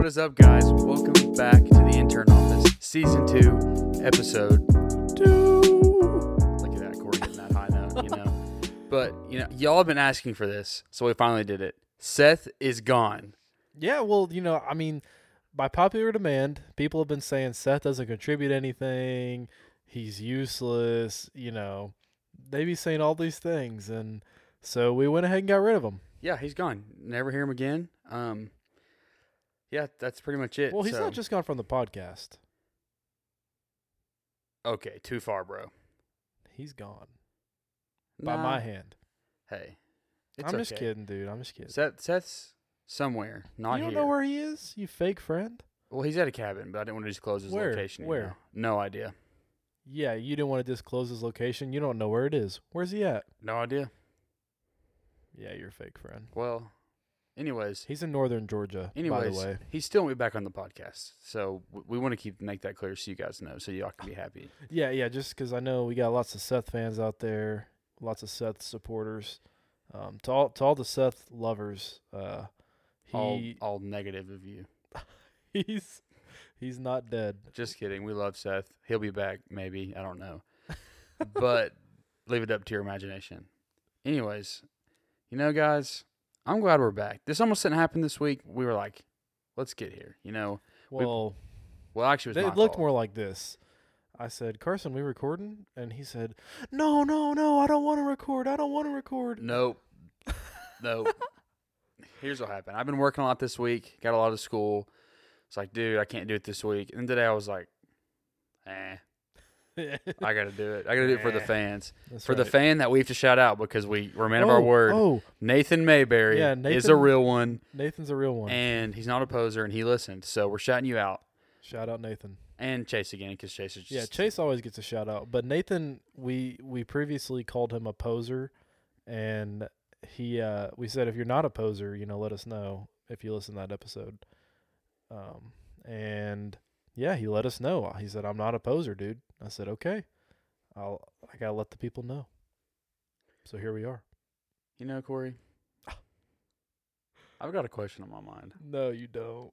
is up, guys? Welcome back to the Intern Office, Season 2, Episode 2. Look at that, Corey getting that high note, you know. But, you know, y'all have been asking for this, so we finally did it. Seth is gone. Yeah, well, you know, I mean, by popular demand, people have been saying Seth doesn't contribute anything, he's useless, you know. They be saying all these things, and so we went ahead and got rid of him. Yeah, he's gone. Never hear him again. Yeah, that's pretty much it. Well, he's not just gone from the podcast. Okay, too far, bro. He's gone. By my hand. Hey, I'm just kidding, dude. I'm just kidding. Seth's somewhere, not here. You don't know where he is, you fake friend? Well, he's at a cabin, but I didn't want to disclose his location. Where? No idea. Yeah, you didn't want to disclose his location. You don't know where it is. Where's he at? No idea. Yeah, you're a fake friend. Well, anyways. He's in northern Georgia, by the way. He still won't be back on the podcast. So we want to make that clear so you guys know, so y'all can be happy. Yeah, just because I know we got lots of Seth fans out there, lots of Seth supporters. To all the Seth lovers, all negative of you. He's not dead. Just kidding. We love Seth. He'll be back, maybe. I don't know. But leave it up to your imagination. Anyways, you know, guys, I'm glad we're back. This almost didn't happen this week. We were like, let's get here. You know. Well, actually, it was it looked more like this. I said, Carson, we recording? And he said, No, I don't want to record. Nope. Here's what happened. I've been working a lot this week. Got a lot of school. It's like, dude, I can't do it this week. And today I was like, I got to do it. I got to do it for the fans. That's the fan that we have to shout out because we're a man of our word. Oh. Nathan Mayberry is a real one. Nathan's a real one. And he's not a poser, and he listened. So we're shouting you out. Shout out Nathan. And Chase again, because Chase is just... Yeah, Chase always gets a shout out. But Nathan, we previously called him a poser, and we said, if you're not a poser, you know, let us know if you listen to that episode. And yeah, he let us know. He said, I'm not a poser, dude. I said, okay. I gotta let the people know. So here we are. You know, Corey, I've got a question on my mind. No, you don't.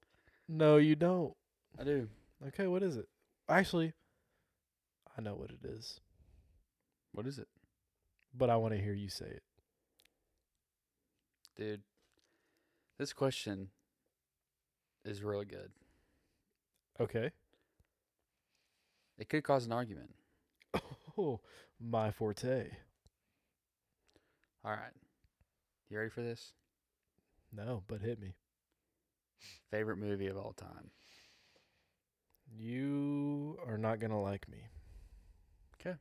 I do. Okay, what is it? Actually, I know what it is. What is it? But I want to hear you say it. Dude, this question is really good. Okay. It could cause an argument. Oh, my forte. All right. You ready for this? No, but hit me. Favorite movie of all time? You are not going to like me. Okay.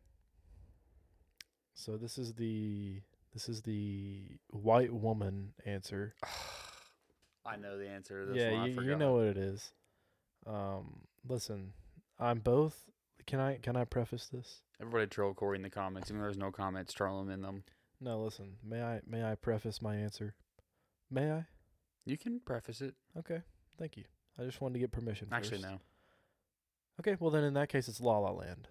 So this is the white woman answer. I know the answer to this yeah, one. you know what it is. Listen, I'm both. Can I preface this? Everybody troll Corey in the comments. Even though there's no comments, troll him in them. No, listen. May I preface my answer? May I? You can preface it. Okay, thank you. I just wanted to get permission first. Actually, no. Okay, well then in that case it's La La Land.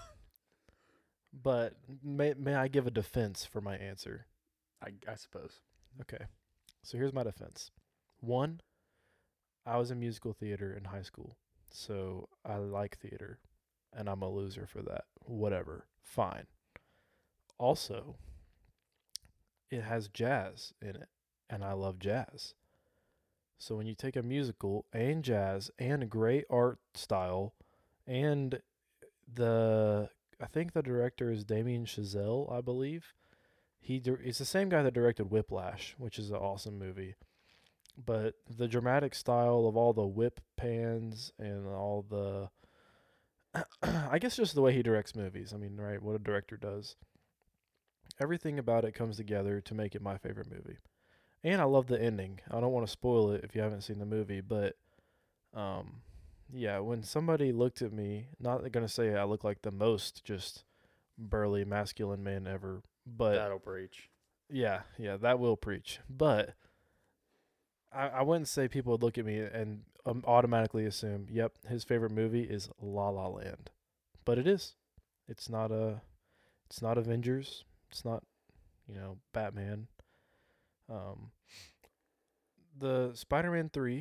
But may I give a defense for my answer? I suppose. Okay. So here's my defense. 1, I was in musical theater in high school. So I like theater and I'm a loser for that. Whatever. Fine. Also, it has jazz in it and I love jazz. So when you take a musical and jazz and a great art style and I think the director is Damien Chazelle, I believe. It's the same guy that directed Whiplash, which is an awesome movie. But the dramatic style of all the whip pans and all the... I guess just the way he directs movies. I mean, right, what a director does. Everything about it comes together to make it my favorite movie. And I love the ending. I don't want to spoil it if you haven't seen the movie, but... yeah, when somebody looked at me, not going to say I look like the most just burly masculine man ever, but... That'll preach. Yeah, that will preach. But I wouldn't say people would look at me and automatically assume, yep, his favorite movie is La La Land. But it is. It's not Avengers. It's not, Batman. The Spider-Man 3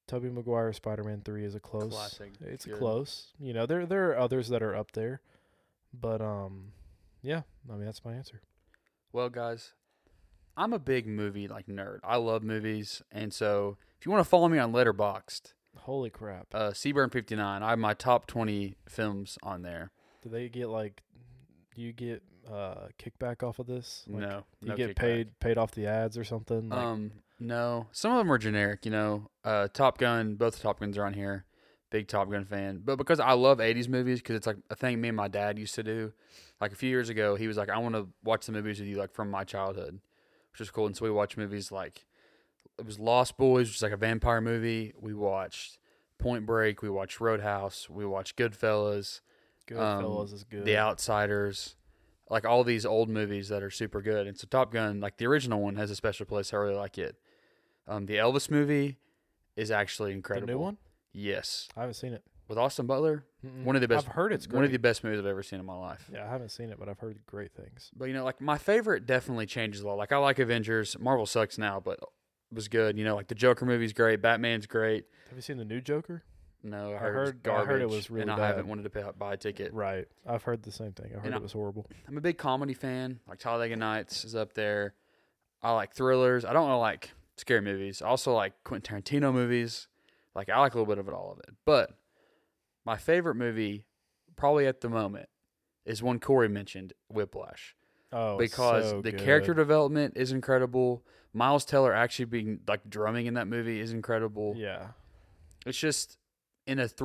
Tobey Maguire Spider-Man 3 is a close. Classic. It's a Good. close. You know, there are others that are up there, but yeah. I mean, that's my answer. Well, guys, I'm a big movie like nerd. I love movies, and so if you want to follow me on Letterboxd, Holy crap! Seaburn59, I have my top 20 films on there. Do they get like? Do you get kickback off of this? Like, No, do you no get kickback. paid off the ads or something? Like, No. Some of them are generic, Top Gun, both the Top Guns are on here. Big Top Gun fan. But because I love 80s movies, because it's like a thing me and my dad used to do. Like a few years ago, he was like, I want to watch the movies with you, like from my childhood, which is cool. And so we watched movies like, it was Lost Boys, which is like a vampire movie. We watched Point Break. We watched Roadhouse. We watched Goodfellas. Goodfellas is good. The Outsiders. Like all these old movies that are super good. And so Top Gun, like the original one, has a special place. I really like it. The Elvis movie is actually incredible. The new one? Yes. I haven't seen it. With Austin Butler, Mm-mm. one of the best. I've heard it's great. One of the best movies I've ever seen in my life. Yeah, I haven't seen it, but I've heard great things. But like my favorite definitely changes a lot. Like I like Avengers. Marvel sucks now, but it was good. Like the Joker movie's great. Batman's great. Have you seen the new Joker? No, I I heard heard it garbage, was really and I bad. haven't wanted to buy a ticket. Right. I've heard the same thing. I heard And it was horrible. I'm a big comedy fan. Like Talladega Nights is up there. I like thrillers. I don't like scary movies. I also like Quentin Tarantino movies. Like I like a little bit of all of it. But my favorite movie, probably at the moment, is one Corey mentioned, Whiplash. Oh, Because so the good. character development is incredible. Miles Teller actually being like drumming in that movie is incredible. Yeah. It's just in a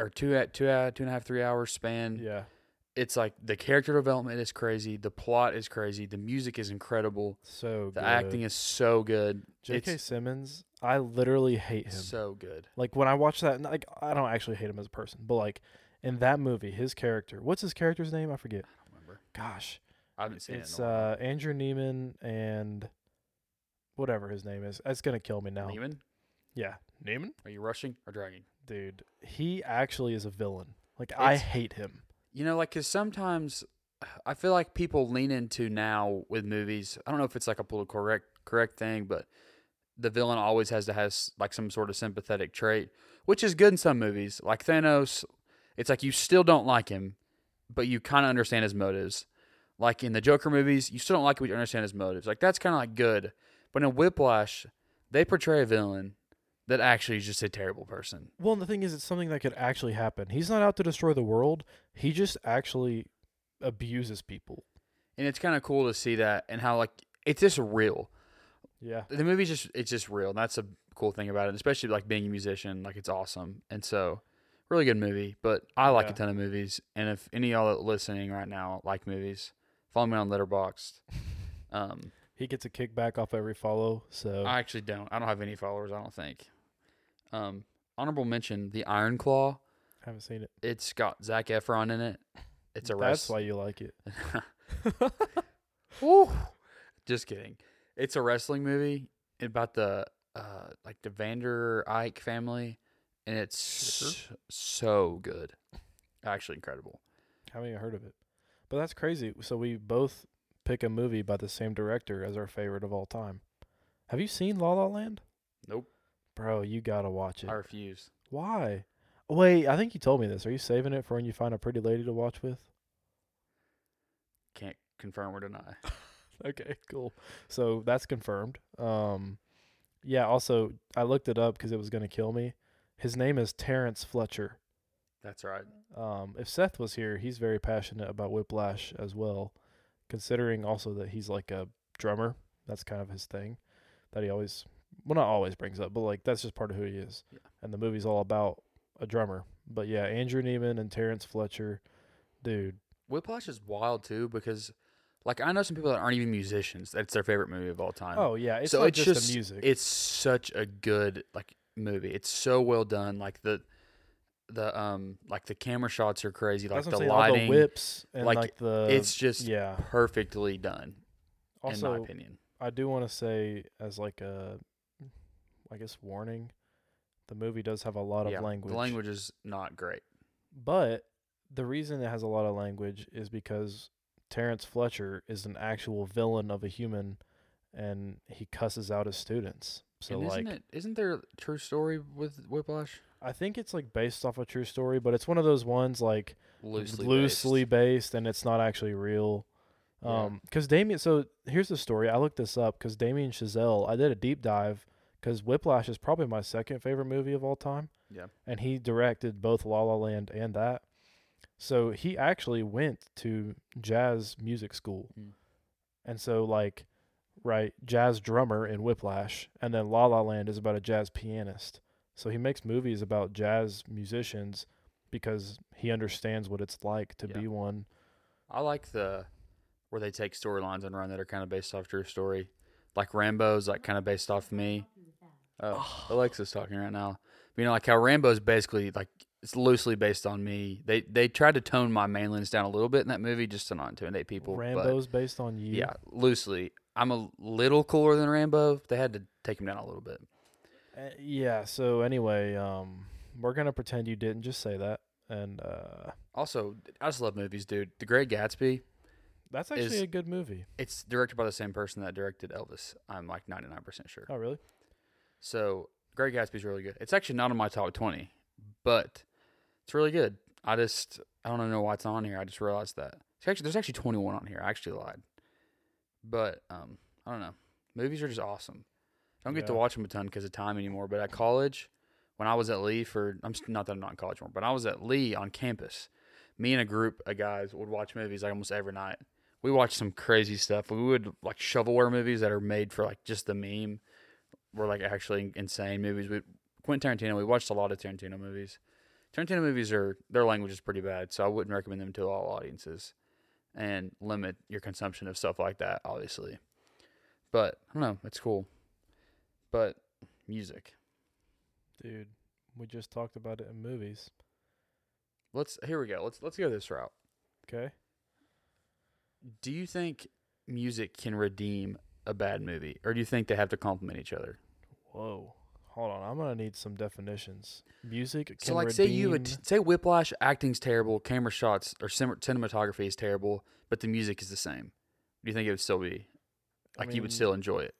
2.5, 3 hour span. Yeah. It's like the character development is crazy. The plot is crazy. The music is incredible. So The good. acting is so good. J.K. It's Simmons, I literally hate him. so good. Like when I watch that, like I don't actually hate him as a person, but like in that movie, his character, what's his character's name? I forget. I don't remember. Gosh, I haven't seen it's it in a while. Andrew Neiman and whatever his name is. It's gonna kill me now. Neiman? Yeah, Neiman, Are you rushing or dragging? dude. He actually is a villain. Like I It's- hate him. Because sometimes I feel like people lean into now with movies. I don't know if it's like a political correct thing, but the villain always has to have like some sort of sympathetic trait, which is good in some movies. Like Thanos, it's like you still don't like him, but you kind of understand his motives. Like in the Joker movies, you still don't like him, but you understand his motives. Like that's kind of like good. But in Whiplash, they portray a villain that actually is just a terrible person. Well, and the thing is, it's something that could actually happen. He's not out to destroy the world. He just actually abuses people. And it's kind of cool to see that and how like it's just real. Yeah. The movie's it's just real. And that's a cool thing about it, especially like being a musician. Like it's awesome. And so really good movie. But I like Yeah. a ton of movies. And if any of y'all listening right now like movies, follow me on Letterboxd. He gets a kickback off every follow. So I actually don't. I don't have any followers, I don't think. Honorable mention, The Iron Claw. haven't seen it. It's got Zac Efron in it. It's a That's why you like it. Woo. Just kidding. It's a wrestling movie about the like the Vander Eyck family, and it's so good. Actually incredible. Haven't even heard of it. But that's crazy. So we both pick a movie by the same director as our favorite of all time. Have you seen La La Land? Nope. Bro, you gotta watch it. I refuse. Why? Wait, I think you told me this. Are you saving it for when you find a pretty lady to watch with? Can't confirm or deny. Okay, cool. So that's confirmed. Yeah, also, I looked it up because it was going to kill me. His name is Terrence Fletcher. That's right. If Seth was here, he's very passionate about Whiplash as well, considering also that he's like a drummer. That's kind of his thing that he always, well, not always brings up, but like that's just part of who he is. Yeah. And the movie's all about a drummer. But yeah, Andrew Neiman and Terrence Fletcher, dude. Whiplash is wild too because, like, I know some people that aren't even musicians. That's their favorite movie of all time. Oh yeah, it's so not it's just the music. It's such a good like movie. It's so well done. Like the like the camera shots are crazy. Like That's what the I'm saying, all lighting, the whips and like, like the. it's just yeah. perfectly done. In Also, my opinion, I do want to say as like a, I guess warning, the movie does have a lot of language. The language is not great. But the reason it has a lot of language is because Terrence Fletcher is an actual villain of a human, and he cusses out his students. So And isn't there a true story with Whiplash? I think it's like based off a true story, but it's one of those ones like Loosely based, and it's not actually real. Yeah. Because Damien, so here's the story. I looked this up because Damien Chazelle, I did a deep dive because Whiplash is probably my second favorite movie of all time. Yeah. And he directed both La La Land and that. So he actually went to jazz music school. Mm. And so, like, right, jazz drummer in Whiplash, and then La La Land is about a jazz pianist. So he makes movies about jazz musicians because he understands what it's like to be one. I like where they take storylines and run that are kind of based off true story. Like Rambo's like kind of based off me. Oh, Alexa's talking right now. You know, like how Rambo's basically like it's loosely based on me. They tried to tone my mainlands down a little bit in that movie just to not intimidate people. Rambo's based on you. Yeah, loosely. I'm a little cooler than Rambo. They had to take him down a little bit. Yeah. So anyway, we're gonna pretend you didn't just say that, and also, I just love movies, dude. The Great Gatsby. That's actually a good movie. It's directed by the same person that directed Elvis. I'm like 99% sure. Oh, really? So, Great Gatsby's really good. It's actually not in my top 20, but it's really good. I don't know why it's on here. I just realized that. There's actually 21 on here. I actually lied. But, I don't know. Movies are just awesome. I don't get to watch them a ton because of time anymore, but at college, when I was at Lee not that I'm not in college anymore, but I was at Lee on campus, me and a group of guys would watch movies like almost every night. We watched some crazy stuff. We would like shovelware movies that are made for like just the meme. Were like actually insane movies. Quentin Tarantino. We watched a lot of Tarantino movies. Tarantino movies their language is pretty bad, so I wouldn't recommend them to all audiences. And limit your consumption of stuff like that, obviously. But I don't know. It's cool. But music, dude. We just talked about it in movies. Here we go. Let's go this route. Okay. Do you think music can redeem a bad movie, or do you think they have to complement each other? Whoa, hold on. I'm gonna need some definitions. Music can so, like, redeem... say Whiplash, acting's terrible, camera shots or cinematography is terrible, but the music is the same. Do you think it would still be you would still enjoy it?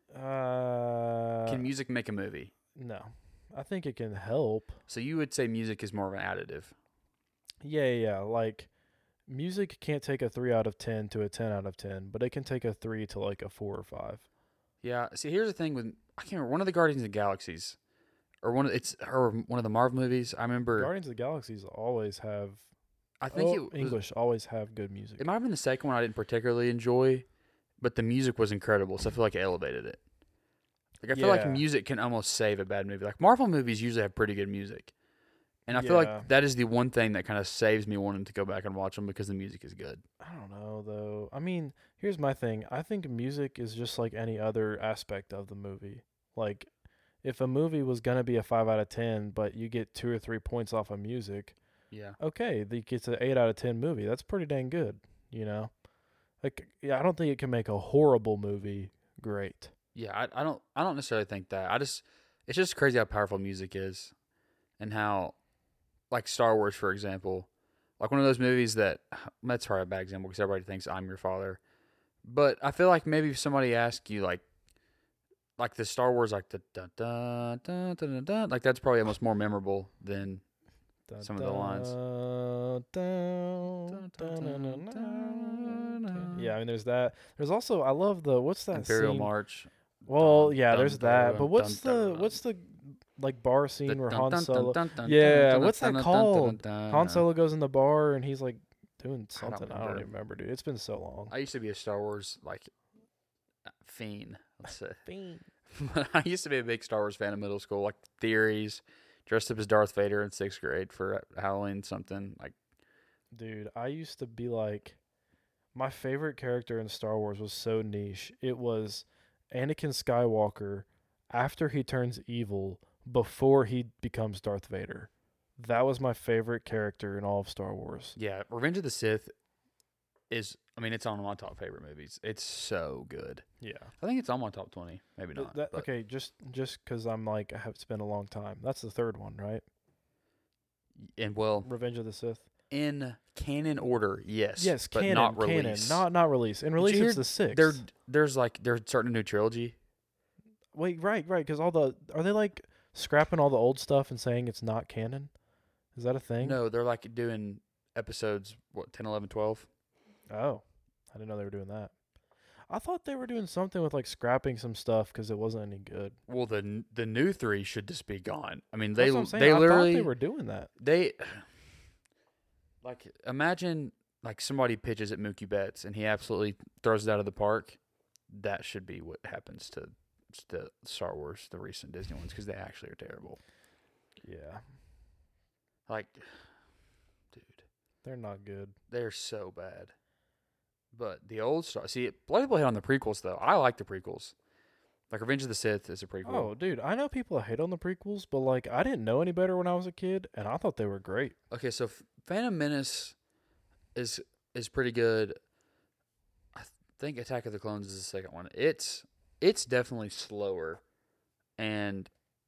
Can music make a movie? No, I think it can help. So you would say music is more of an additive? Yeah. Like, music can't take a 3 out of 10 to a 10 out of 10, but it can take a 3 to like a 4 or 5. Yeah. See, here's the thing with I can't remember one of the Guardians of the Galaxies, or one of the Marvel movies. I remember Guardians of the Galaxies always have. I think English always have good music. It might have been the second one I didn't particularly enjoy, but the music was incredible, so I feel like it elevated it. Like I feel like music can almost save a bad movie. Like Marvel movies usually have pretty good music. And I feel like that is the one thing that kind of saves me wanting to go back and watch them because the music is good. I don't know, though. I mean, here's my thing. I think music is just like any other aspect of the movie. Like, if a movie was going to be a 5 out of 10, but you get 2 or 3 points off of music, okay, it gets an 8 out of 10 movie. That's pretty dang good, you know? Like, I don't think it can make a horrible movie great. Yeah, I don't necessarily think that. It's just crazy how powerful music is and how, like Star Wars, for example, like one of those movies that's probably a bad example because everybody thinks I'm Your Father. But I feel like maybe if somebody asked you, like the Star Wars, like the dun dun dun dun dun dun, like that's probably almost more memorable than some of the lines. Yeah, I mean, there's that. There's also, I love what's that Imperial scene? March. Well, yeah, there's that. But what's the like bar scene where Han Solo? Yeah, what's that called? Han Solo goes in the bar and he's like doing something. I don't even remember, dude. It's been so long. I used to be a Star Wars like fiend. Let's say fiend. I used to be a big Star Wars fan in middle school. Like theories, dressed up as Darth Vader in 6th grade for Halloween. Something like. Dude, I used to be like, my favorite character in Star Wars was so niche. It was Anakin Skywalker after he turns evil, before he becomes Darth Vader. That was my favorite character in all of Star Wars. Yeah, Revenge of the Sith it's on my top favorite movies. It's so good. Yeah. I think it's on my top 20. Maybe not. Okay, just because I'm like, it's been a long time. That's the third one, right? And Revenge of the Sith. In canon order, yes. Yes, but canon, not canon, release. not release. In Did release, you it's hear the 6th. They're starting a new trilogy. Wait, right, because are they like scrapping all the old stuff and saying it's not canon? Is that a thing? No, they're like doing episodes 10, 11, 12. Oh, I didn't know they were doing that. I thought they were doing something with like scrapping some stuff because it wasn't any good. Well, the new 3 should just be gone. I mean, That's what I'm saying. they I literally thought they were doing that. they like imagine like somebody pitches at Mookie Betts and he absolutely throws it out of the park. That should be what happens to the Star Wars, the recent Disney ones, because they actually are terrible. Yeah, Like, dude, they're not good. they're so bad. But the old Star, see, a lot of people hate on the prequels though. I like the prequels. Like Revenge of the Sith is a prequel. Oh, dude, I know people hate on the prequels, but like I didn't know any better when I was a kid, and I thought they were great. Okay, so Phantom Menace is pretty good. I think Attack of the Clones is the second one. It's definitely slower, and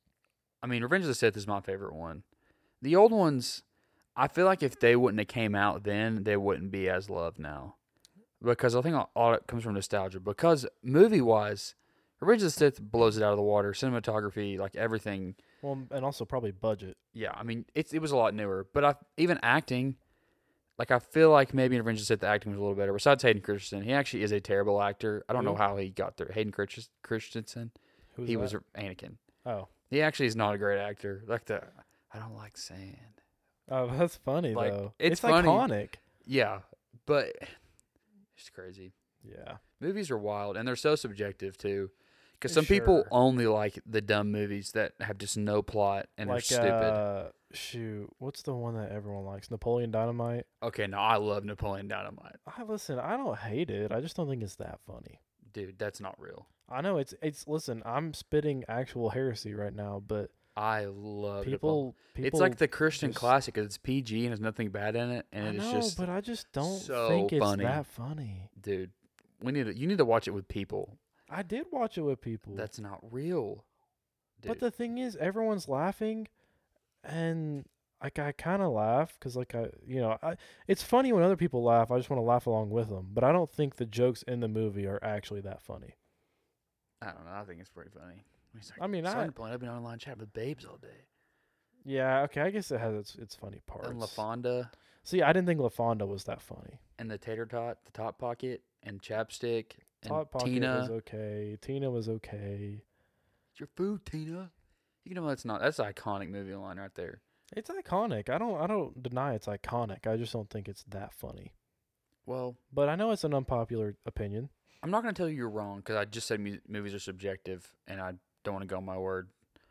I mean Revenge of the Sith is my favorite one. The old ones, I feel like if they wouldn't have came out then, they wouldn't be as loved now, because I think all it comes from nostalgia. Because movie wise, Revenge of the Sith blows it out of the water. Cinematography, like everything. Well, and also probably budget. Yeah, I mean it was a lot newer, but even acting. Like, I feel like maybe in Revenge of the Sith the acting was a little better. Besides Hayden Christensen, he actually is a terrible actor. I don't know how he got there. Hayden Christensen, Who's he that? was Anakin. Oh, He actually is not a great actor. I don't like sand. oh, that's funny Like, though. it's funny. Iconic. Yeah, but it's crazy. Yeah. Movies are wild, and they're so subjective too. Because some people Sure. only like the dumb movies that have just no plot and Like are stupid. shoot, what's the one that everyone likes? Napoleon Dynamite. Okay, no, I love Napoleon Dynamite. I don't hate it. I just don't think it's that funny. Dude, that's not real. I know it's listen, I'm spitting actual heresy right now, but I love Napoleon. people It's like the Christian just- classic. 'Cause it's PG and there's nothing bad in it, and I it's know, just, but I just don't so think it's funny. that funny. dude, you need to watch it with people. I did watch it with people. That's not real, dude. But the thing is, everyone's laughing, and like I kind of laugh because it's funny when other people laugh. I just want to laugh along with them. But I don't think the jokes in the movie are actually that funny. I don't know. I think it's pretty funny. He's like, I mean, starting point, I've been online chat with babes all day. Yeah, okay, I guess it has its funny parts. And LaFonda See, I didn't think LaFonda was that funny. and the tater tot, the top pocket, and chapstick, and Hot Pocket Tina. was okay. Tina was okay. It's your food, Tina. You know that's an iconic movie line right there. It's iconic. I don't deny it's iconic. I just don't think it's that funny. Well, But I know it's an unpopular opinion. I'm not going to tell you you're wrong because I just said movies are subjective, and I don't want to go on my word.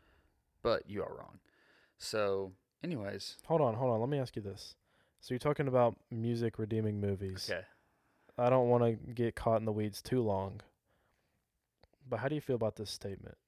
But you are wrong. So, anyways. Hold on. Let me ask you this. So you're talking about music redeeming movies. Okay. I don't want to get caught in the weeds too long. But how do you feel about this statement?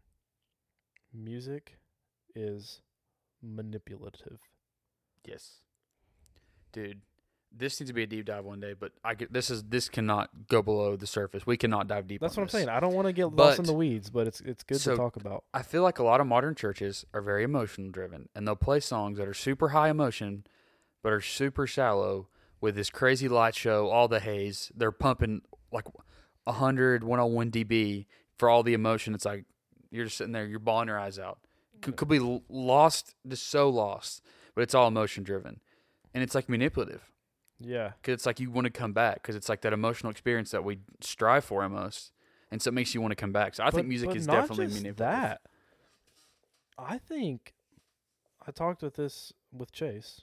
Music is manipulative. Yes. Dude, this needs to be a deep dive one day, but this cannot go below the surface. We cannot dive deep. That's on what I'm this. saying. I don't want to get lost in But- the weeds, but it's good so- to talk about. I feel like a lot of modern churches are very emotion driven, and they'll play songs that are super high emotion, but are super shallow with this crazy light show, all the haze. They're pumping like 100, 101 dB for all the emotion. It's like you're just sitting there, you're bawling your eyes out. Could be lost, just so lost, but it's all emotion driven, and it's like manipulative. Yeah. Because it's like you want to come back because it's like that emotional experience that we strive for almost. And so it makes you want to come back. So I think music is not definitely just manipulative. that. I think I talked with Chase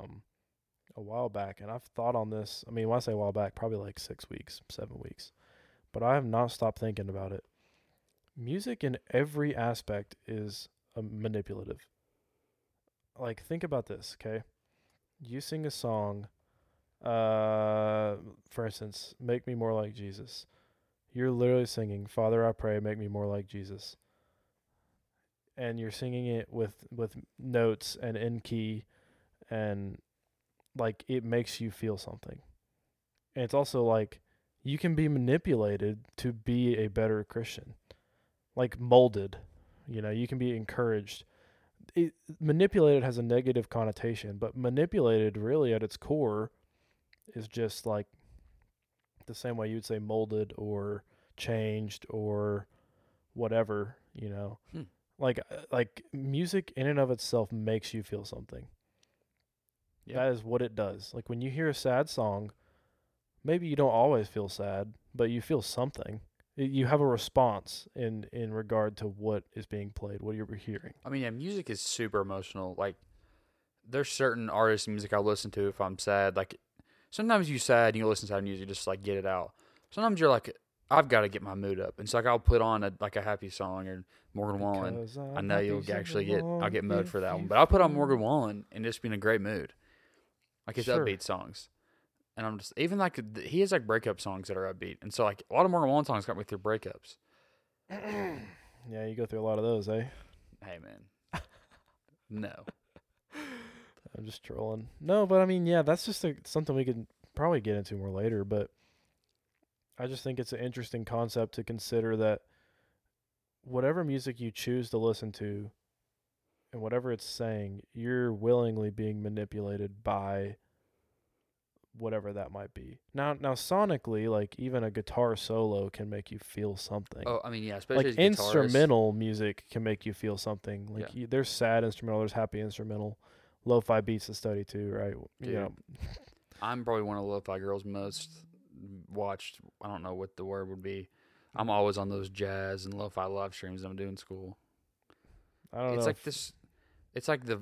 a while back, and I've thought on this. I mean, when I say a while back, probably like 6 weeks, 7 weeks. But I have not stopped thinking about it. Music in every aspect is manipulative. Like, think about this, okay? You sing a song, for instance, Make Me More Like Jesus. You're literally singing, Father, I pray, make me more like Jesus. And you're singing it with notes and in key, and like it makes you feel something. And it's also like you can be manipulated to be a better Christian, like molded. You can be encouraged. manipulated has a negative connotation, but manipulated really at its core is just like the same way you'd say molded or changed or whatever, you know. Hmm. Like music in and of itself makes you feel something. Yeah. That is what it does. Like when you hear a sad song, maybe you don't always feel sad, but you feel something. You have a response in regard to what is being played, what you're hearing. I mean, yeah, music is super emotional. Like, there's certain artists' music I'll listen to if I'm sad. Like, sometimes you sad and you listen to sad music, just like get it out. Sometimes you're like, I've got to get my mood up, and so like I'll put on a happy song or Morgan Wallen. Because I know you'll actually I'll get mood if for that one, you but I'll put on feel- Morgan Wallen and just be in a great mood. Like his Sure. upbeat songs, and I'm just even like he has like breakup songs that are upbeat, and so like a lot of Morgan Wallen songs got me through breakups. Yeah, you go through a lot of those, eh? Hey man, no. I'm just trolling. No, but I mean, yeah, that's just something we could probably get into more later. But I just think it's an interesting concept to consider that whatever music you choose to listen to and whatever it's saying, you're willingly being manipulated by whatever that might be. Now sonically, like even a guitar solo can make you feel something. Oh, I mean, yeah, especially Like as guitarists. instrumental music can make you feel something. Like Yeah. there's sad instrumental, there's happy instrumental, lo-fi beats to study too, right? Dude. You know, I'm probably one of the lo-fi girls most watched. I don't know what the word would be. I'm always on those jazz and lo-fi live streams I'm doing school. I don't It's know. like this. It's like the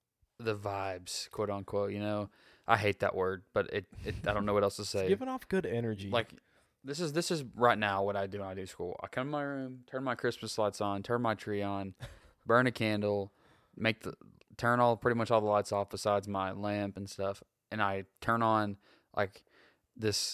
vibes, quote unquote. You know, I hate that word, but it I don't know what else to It's say. giving off good energy. Like this is right now what I do when I do school. I come to my room, turn my Christmas lights on, turn my tree on, burn a candle, turn pretty much all the lights off besides my lamp and stuff, and I turn on like this.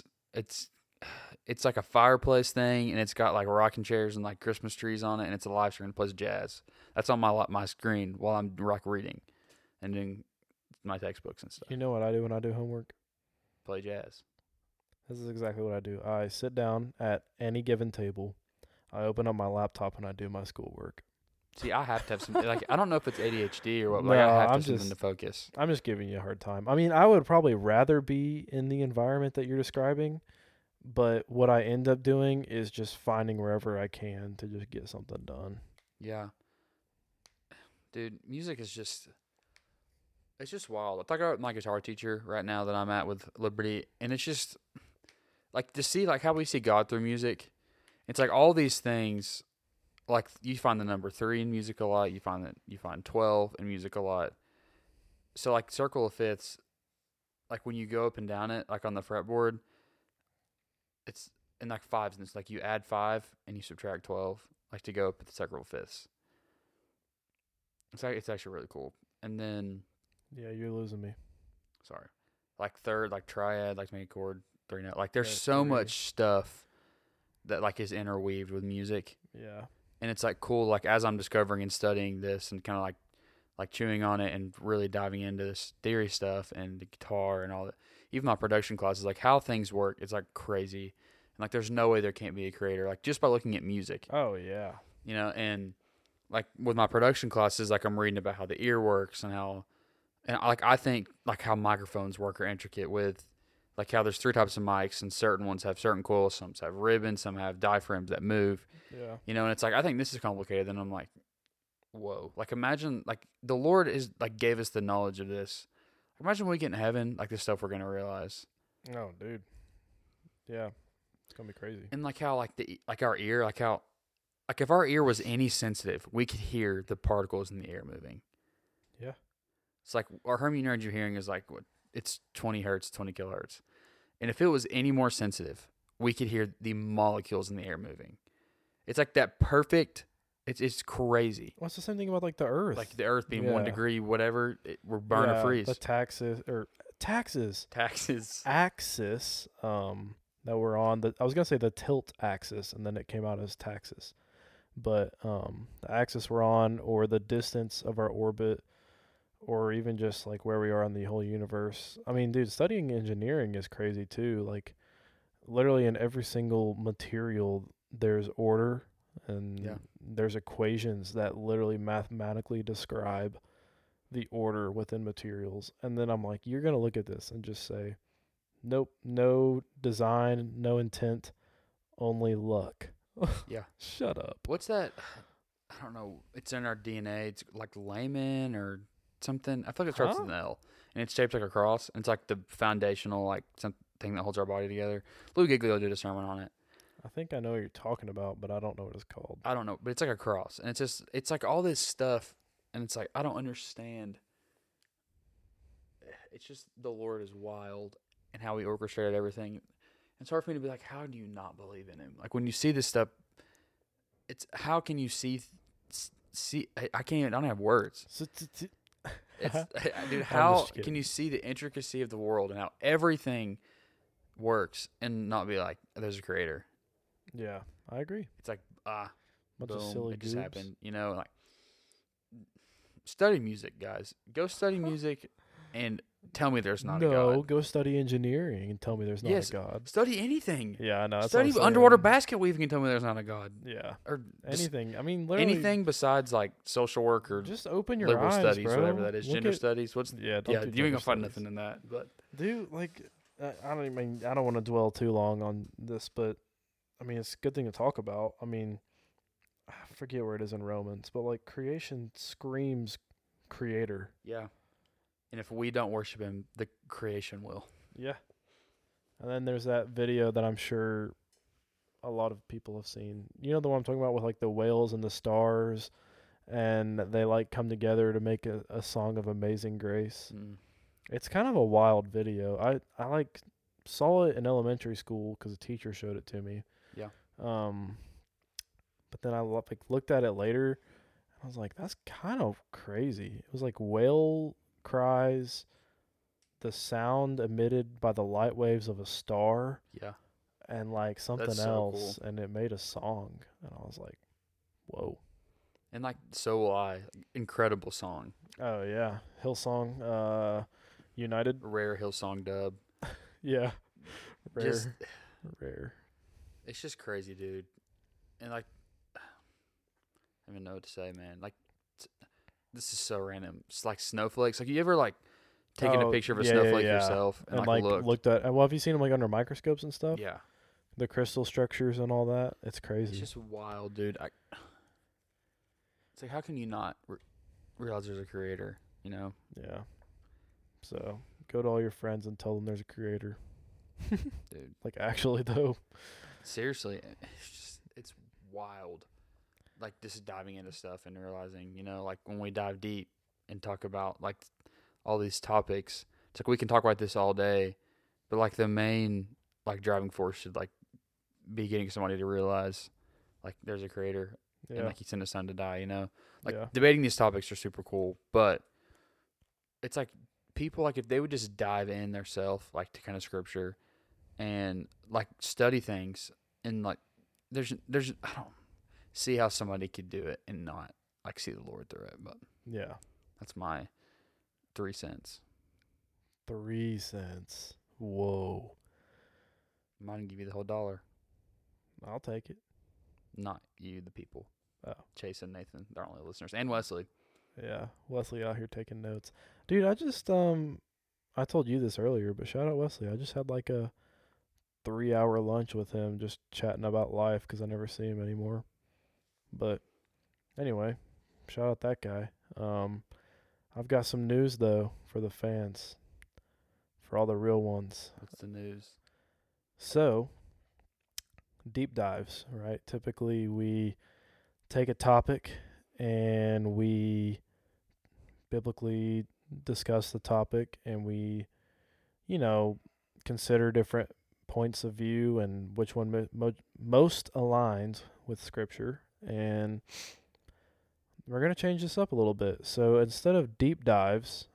It's like a fireplace thing, and it's got like rocking chairs and like Christmas trees on it, and it's a live stream. It plays jazz. That's on my screen while I'm like reading and doing my textbooks and stuff. You know what I do when I do homework? Play jazz. This is exactly what I do. I sit down at any given table. I open up my laptop and I do my schoolwork. See, I have to have some like I don't know if it's ADHD or what, but No, like, I have to I'm have something just- to focus. I'm just giving you a hard time. I mean, I would probably rather be in the environment that you're describing, but what I end up doing is just finding wherever I can to just get something done. Yeah. Dude, music is it's just wild. I talk about my guitar teacher right now that I'm at with Liberty, and it's just like to see like how we see God through music. It's like all these things, like you find the number 3 in music a lot. You find 12 in music a lot. So like circle of fifths, like when you go up and down it, like on the fretboard, it's in like fives, and it's like you add 5 and you subtract 12, like to go up at the circle of fifths. It's actually really cool. And then Yeah, you're losing me. sorry, like third, like triad, like main chord, 3 note. Like there's Yeah, so 3. much stuff that like is interweaved with music, Yeah. and it's like cool. Like as I'm discovering and studying this, and kind of like chewing on it and really diving into this theory stuff and the guitar and all that. Even my production classes, like how things work, it's like crazy. And like there's no way there can't be a creator, like just by looking at music, Oh, yeah. you know. And like with my production classes, like I'm reading about how the ear works and how, and like I think like how microphones work are intricate with, like how there's 3 types of mics and certain ones have certain coils, some have ribbons, some have diaphragms that move, Yeah. you know. And it's like I think this is complicated. And I'm like, whoa! Like imagine like the Lord is like gave us the knowledge of this. Imagine when we get in heaven, like the stuff we're gonna realize, Oh, dude. Yeah. It's going to be crazy. and like how like our ear, like how like if our ear was any sensitive, we could hear the particles in the air moving. Yeah. It's like our harmonic range of hearing is like what? It's 20 hertz, 20 kilohertz. And if it was any more sensitive, we could hear the molecules in the air moving. It's like that perfect. It's crazy. What's the same thing about like the Earth? Like the Earth being 1 Yeah. degree, whatever, we're burn or freeze. The taxes Taxes. axis that we're on. I was gonna say the tilt axis, and then it came out as taxes. But the axis we're on, or the distance of our orbit, or even just like where we are in the whole universe. I mean, dude, studying engineering is crazy too. Like literally in every single material there's order and Yeah. there's equations that literally mathematically describe the order within materials. And then I'm like, you're going to look at this and just say, nope, no design, no intent, only luck. Yeah. Shut up. What's that? I don't know. It's in our DNA. It's like layman or something. I feel like it starts with an L, and it's shaped like a cross. And it's like the foundational, like something that holds our body together. Lou Giglio did a sermon on it. I think I know what you're talking about, but I don't know what it's called. I don't know, but it's like a cross, and it's like all this stuff, and it's like I don't understand. It's just the Lord is wild, and how He orchestrated everything. It's hard for me to be like, how do you not believe in Him? Like when you see this stuff, it's how can you see? I can't even. I don't have words. It's, dude, how can you see the intricacy of the world and how everything works and not be like, there's a creator? Yeah, I agree. It's like, Bunch boom, of silly it just goobs. happened. You know, like, study music, guys. Go study music and tell me there's not a God. No, go study engineering and tell me there's not a God. Study anything. Yeah, I know. That's Study underwater basket weaving and tell me there's not a God. Yeah. Or Anything. I mean, literally. anything besides like social work or Just open your liberal eyes, studies, bro. whatever that is. Look Gender at- studies. What's Yeah, don't do you ain't gender gonna find studies. nothing in that. But Dude, like, I don't even. I don't want to dwell too long on this, but I mean, it's a good thing to talk about. I mean, I forget where it is in Romans, but like, creation screams creator. yeah. And if we don't worship Him, the creation will. Yeah. And then there's that video that I'm sure a lot of people have seen. You know the one I'm talking about with like the whales and the stars, and they like come together to make a song of Amazing Grace. Mm. It's kind of a wild video. I like saw it in elementary school because a teacher showed it to me. Yeah. But then I like looked at it later, and I was like, that's kind of crazy. It was like whale cries, the sound emitted by the light waves of a star, Yeah. and like something That's so else, and it made a song, and I was like, whoa. And like So Will I. Incredible song. Oh yeah, Hillsong, United. Rare Hillsong dub. Yeah, rare, Just rare. it's just crazy, dude. And like I don't even know what to say, man. Like this is so random. It's like snowflakes. Like you ever like taken a picture of a snowflake yourself and like looked at. Well, have you seen them like under microscopes and stuff? Yeah. The crystal structures and all that. It's It's crazy. just wild, dude. It's like how can you not realize there's a creator? You know? Yeah. So go to all your friends and tell them there's a creator. Dude. Like actually though. Seriously, it's wild. Like just diving into stuff and realizing, you know, like when we dive deep and talk about like all these topics, it's like we can talk about this all day, but like the main like driving force should like be getting somebody to realize like there's a creator and Yeah. like He sent His Son to die, you know? Like Yeah. debating these topics are super cool, but it's like people like if they would just dive in theirself like to kind of scripture and like study things and like there's I don't see how somebody could do it and not like see the Lord through it, but Yeah. that's my 3 cents. 3 cents. Whoa. I'm not gonna give you the whole dollar. I'll take it. Not you, the people. Oh. Chase and Nathan, they're only listeners, and Wesley. Yeah. Wesley out here taking notes. Dude, I just I told you this earlier, but shout out Wesley. I just had like a 3-hour lunch with him just chatting about life because I never see him anymore. But anyway, shout out that guy. I've got some news though for the fans, for all the real ones. What's the news? So, deep dives, right? Typically we take a topic and we biblically discuss the topic and we, you know, consider different points of view and which one most aligns with Scripture. And we're going to change this up a little bit. So instead of deep dives,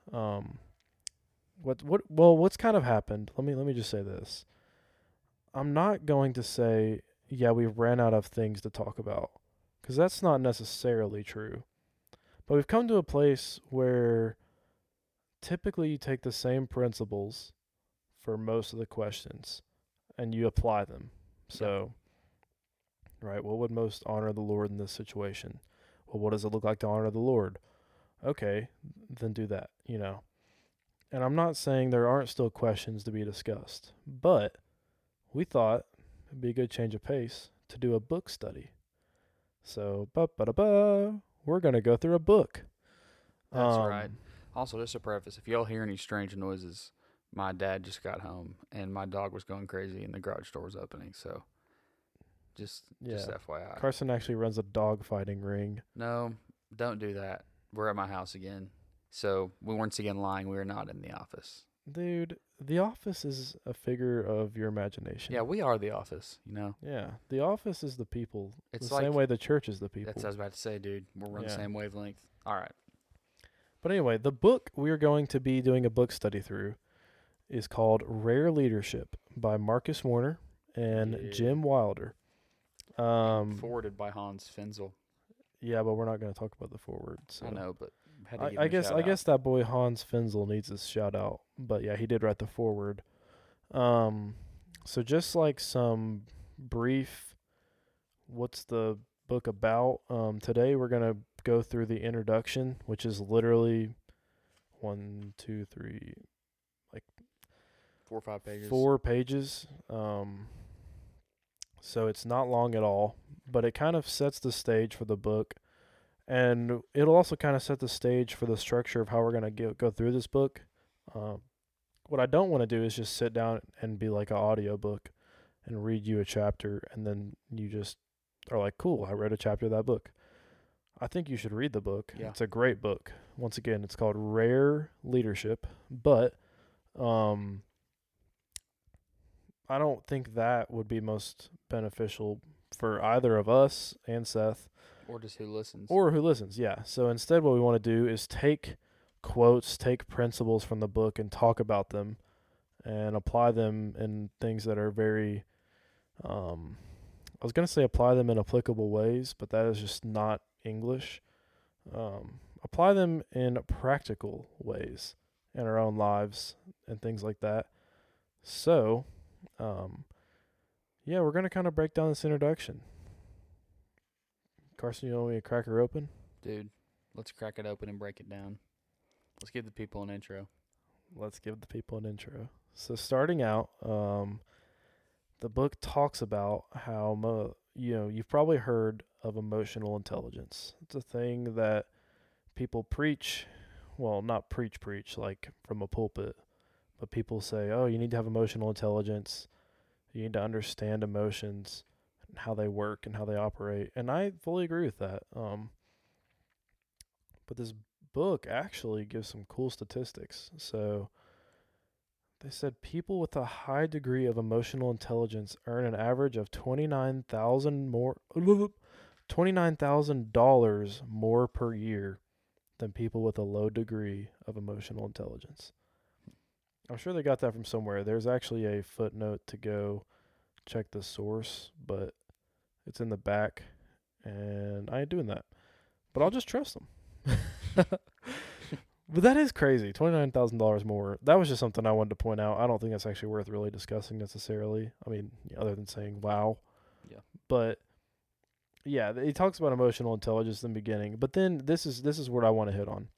what's kind of happened? Let me just say this. I'm not going to say, yeah, we've ran out of things to talk about, because that's not necessarily true. But we've come to a place where typically you take the same principles for most of the questions and you apply them. So right? What would most honor the Lord in this situation? Well, what does it look like to honor the Lord? Okay, then do that, And I'm not saying there aren't still questions to be discussed, but we thought it'd be a good change of pace to do a book study. So, we're going to go through a book. That's right. Also, just a preface, if y'all hear any strange noises, my dad just got home and my dog was going crazy and the garage door was opening. So, just FYI. Carson actually runs a dog fighting ring. No, don't do that. We're at my house again. So, we once again lying. We are not in the office. Dude, the office is a figure of your imagination. Yeah, we are the office, Yeah, the office is the people. It's the like, same way the church is the people. That's what I was about to say, dude. We're on the same wavelength. All right. But anyway, the book we are going to be doing a book study through is called Rare Leadership by Marcus Warner and Jim Wilder. Forwarded by Hans Finzel. Yeah, but we're not going to talk about the forward. So. I know, but I guess that boy Hans Finzel needs his shout out. But yeah, he did write the forward. So just like some brief, what's the book about? Today we're gonna go through the introduction, which is literally 1, 2, 3, like 4 or 5 pages. 4 pages. So it's not long at all, but it kind of sets the stage for the book. And it'll also kind of set the stage for the structure of how we're going to go through this book. What I don't want to do is just sit down and be like an audio book and read you a chapter, and then you just are like, cool, I read a chapter of that book. I think you should read the book. Yeah. It's a great book. Once again, it's called Rare Leadership, but I don't think that would be most beneficial for either of us and Seth. Or just who listens. Yeah. So instead what we want to do is take quotes, take principles from the book and talk about them and apply them in things that are very, I was going to say apply them in applicable ways, but that is just not English. Apply them in practical ways in our own lives and things like that. So, we're going to kind of break down this introduction. Carson, you want me to crack her open? Dude, let's crack it open and break it down. Let's give the people an intro. So starting out, the book talks about how, you've probably heard of emotional intelligence. It's a thing that people preach, well, not preach like from a pulpit, but people say, oh, you need to have emotional intelligence. You need to understand emotions and how they work and how they operate. And I fully agree with that. But this book actually gives some cool statistics. So they said people with a high degree of emotional intelligence earn an average of $29,000 more per year than people with a low degree of emotional intelligence. I'm sure they got that from somewhere. There's actually a footnote to go check the source, but it's in the back, and I ain't doing that. But I'll just trust them. But that is crazy. $29,000 more. That was just something I wanted to point out. I don't think that's actually worth really discussing necessarily. I mean, other than saying, wow. Yeah. But, yeah, he talks about emotional intelligence in the beginning. But then this is what I want to hit on.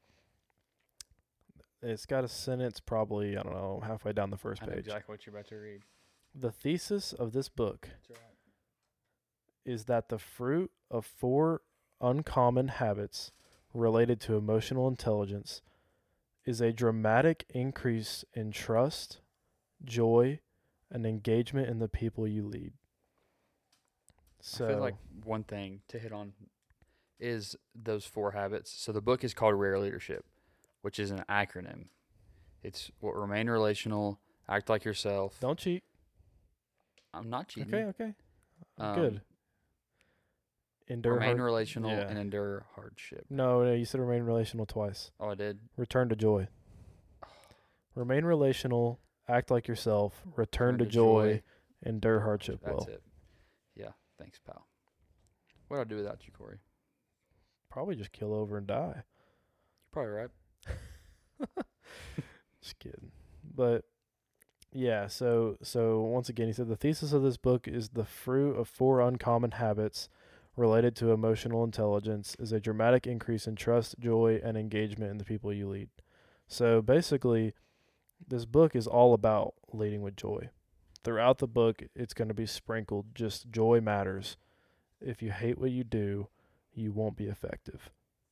It's got a sentence probably, I don't know, halfway down the first page. I know exactly what you're about to read. The thesis of this book That's right. is that the fruit of 4 uncommon habits related to emotional intelligence is a dramatic increase in trust, joy, and engagement in the people you lead. So I feel like one thing to hit on is those 4 habits. So the book is called Rare Leadership, which is an acronym. It's remain relational, act like yourself. Don't cheat. I'm not cheating. Okay. Good. Remain relational and endure hardship. No, you said remain relational twice. Oh, I did? Return to joy. Remain relational, act like yourself, return to joy, endure hardship That's it. Yeah, thanks, pal. What would I do without you, Corey? Probably just kill over and die. You're probably right. Just kidding. But Yeah, so once again, he said the thesis of this book is the fruit of 4 uncommon habits related to emotional intelligence is a dramatic increase in trust, joy, and engagement in the people you lead. So basically, this book is all about leading with joy. Throughout the book, it's going to be sprinkled just joy matters. If you hate what you do, you won't be effective.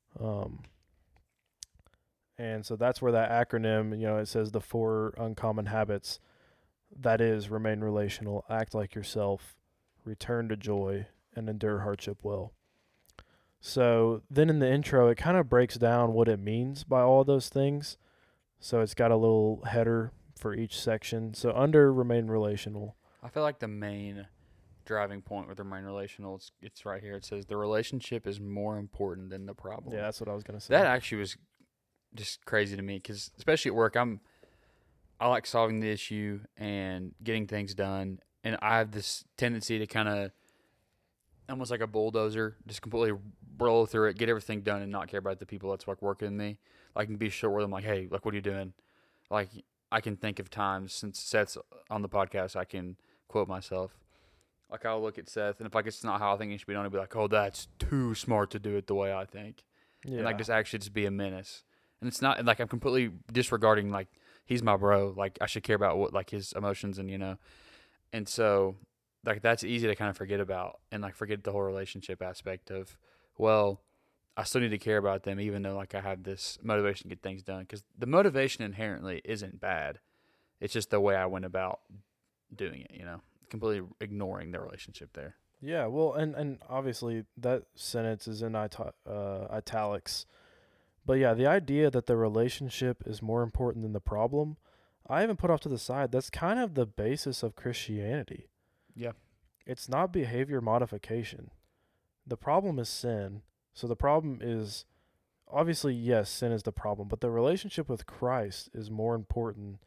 And so that's where that acronym, it says the 4 uncommon habits. That is, remain relational, act like yourself, return to joy, and endure hardship well. So then in the intro, it kind of breaks down what it means by all those things. So it's got a little header for each section. So under remain relational. I feel like the main driving point with remain relational, it's right here. It says the relationship is more important than the problem. Yeah, that's what I was going to say. That actually was just crazy to me because, especially at work, I like solving the issue and getting things done, and I have this tendency to kind of almost like a bulldozer, just completely roll through it, get everything done, and not care about the people that's like working with me. I can be short with them, like, hey, like, what are you doing? Like, I can think of times since Seth's on the podcast, I can quote myself. Like, I'll look at Seth, and if like it's not how I think it should be done, I'll be like, oh, that's too smart to do it the way I think, and like just actually just be a menace. And it's not like I'm completely disregarding like he's my bro. Like I should care about what like his emotions and and so like that's easy to kind of forget about and like forget the whole relationship aspect of, well, I still need to care about them even though like I have this motivation to get things done, because the motivation inherently isn't bad. It's just the way I went about doing it, completely ignoring the relationship there. Yeah, well, and obviously that sentence is in italics. But yeah, the idea that the relationship is more important than the problem, I haven't put off to the side. That's kind of the basis of Christianity. Yeah. It's not behavior modification. The problem is sin. So the problem is, obviously, yes, sin is the problem, but the relationship with Christ is more important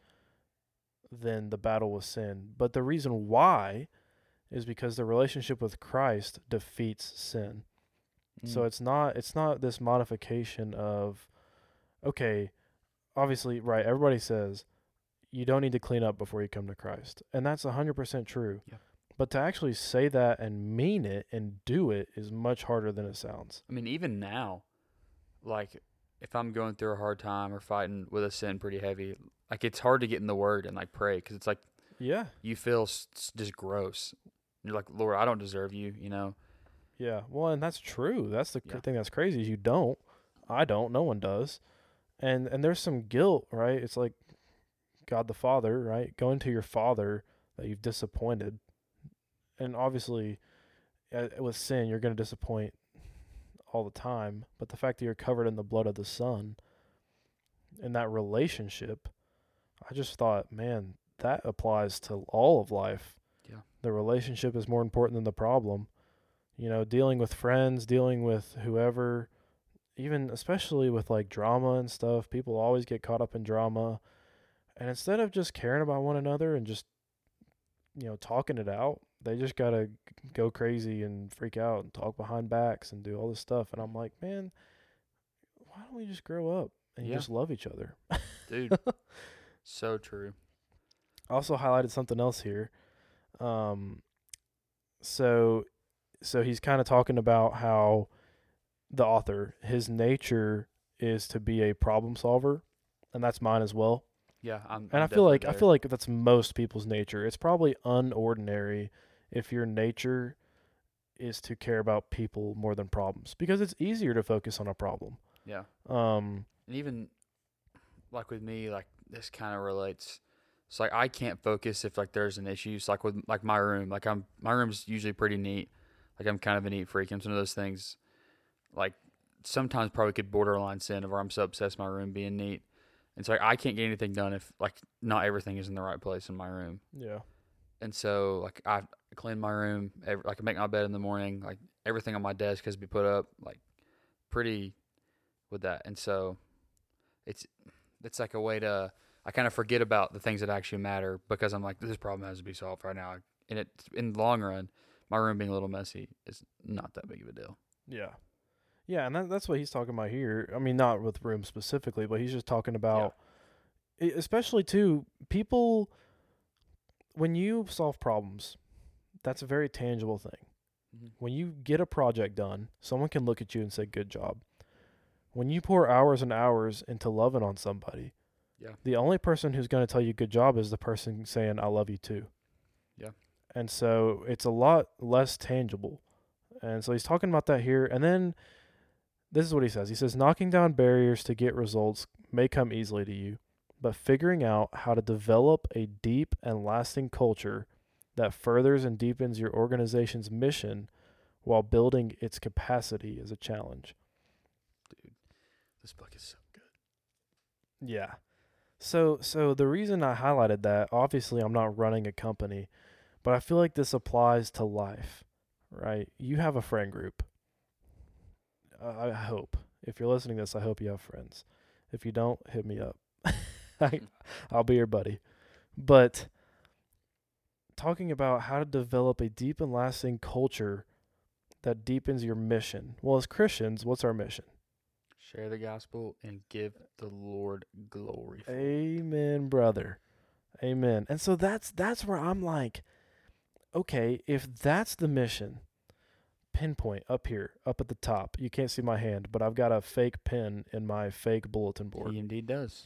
than the battle with sin. But the reason why is because the relationship with Christ defeats sin. So it's not this modification of, okay, obviously, right, everybody says you don't need to clean up before you come to Christ. And that's 100% true. Yeah. But to actually say that and mean it and do it is much harder than it sounds. I mean, even now, like if I'm going through a hard time or fighting with a sin pretty heavy, like it's hard to get in the word and like pray, because it's like, yeah, you feel just gross. You're like, Lord, I don't deserve you, Yeah, well, and that's true. That's the thing that's crazy is you don't. I don't. No one does. And there's some guilt, right? It's like God the Father, right? Going to your Father that you've disappointed. And obviously, with sin, you're going to disappoint all the time. But the fact that you're covered in the blood of the Son and that relationship, I just thought, man, that applies to all of life. Yeah. The relationship is more important than the problem. Dealing with friends, dealing with whoever, even especially with like drama and stuff, people always get caught up in drama. And instead of just caring about one another and just, talking it out, they just got to go crazy and freak out and talk behind backs and do all this stuff. And I'm like, man, why don't we just grow up and just love each other? Dude, so true. I also highlighted something else here. So he's kind of talking about how the author, his nature is to be a problem solver, and that's mine as well. Yeah, I feel like that's most people's nature. It's probably unordinary if your nature is to care about people more than problems, because it's easier to focus on a problem. Yeah. And even like with me, like this kind of relates. It's like I can't focus if like there's an issue. It's like with like my room. Like my room's usually pretty neat. Like I'm kind of a neat freak. And some of those things, like sometimes probably could borderline sin, or I'm so obsessed with my room being neat. And so like, I can't get anything done if like not everything is in the right place in my room. Yeah. And so like I clean my room. I make my bed in the morning. Like everything on my desk has to be put up like pretty with that. And so it's like a way to, I kind of forget about the things that actually matter, because I'm like, this problem has to be solved right now. And it's in the long run, my room being a little messy is not that big of a deal. Yeah. Yeah, and that's what he's talking about here. I mean, not with room specifically, but he's just talking about, especially too, people when you solve problems, that's a very tangible thing. When you get a project done, someone can look at you and say, good job. When you pour hours and hours into loving on somebody, the only person who's going to tell you good job is the person saying, I love you too. Yeah. And so it's a lot less tangible. And so he's talking about that here. And then this is what he says. He says, knocking down barriers to get results may come easily to you, but figuring out how to develop a deep and lasting culture that furthers and deepens your organization's mission while building its capacity is a challenge. Dude, this book is so good. Yeah. So the reason I highlighted that, obviously I'm not running a company, but I feel like this applies to life, right? You have a friend group. I hope. If you're listening to this, I hope you have friends. If you don't, hit me up. I'll be your buddy. But talking about how to develop a deep and lasting culture that deepens your mission. Well, as Christians, what's our mission? Share the gospel and give the Lord glory. Amen, brother. Amen. And so that's where I'm like, okay, if that's the mission, pinpoint up here, up at the top. You can't see my hand, but I've got a fake pen in my fake bulletin board. He indeed does.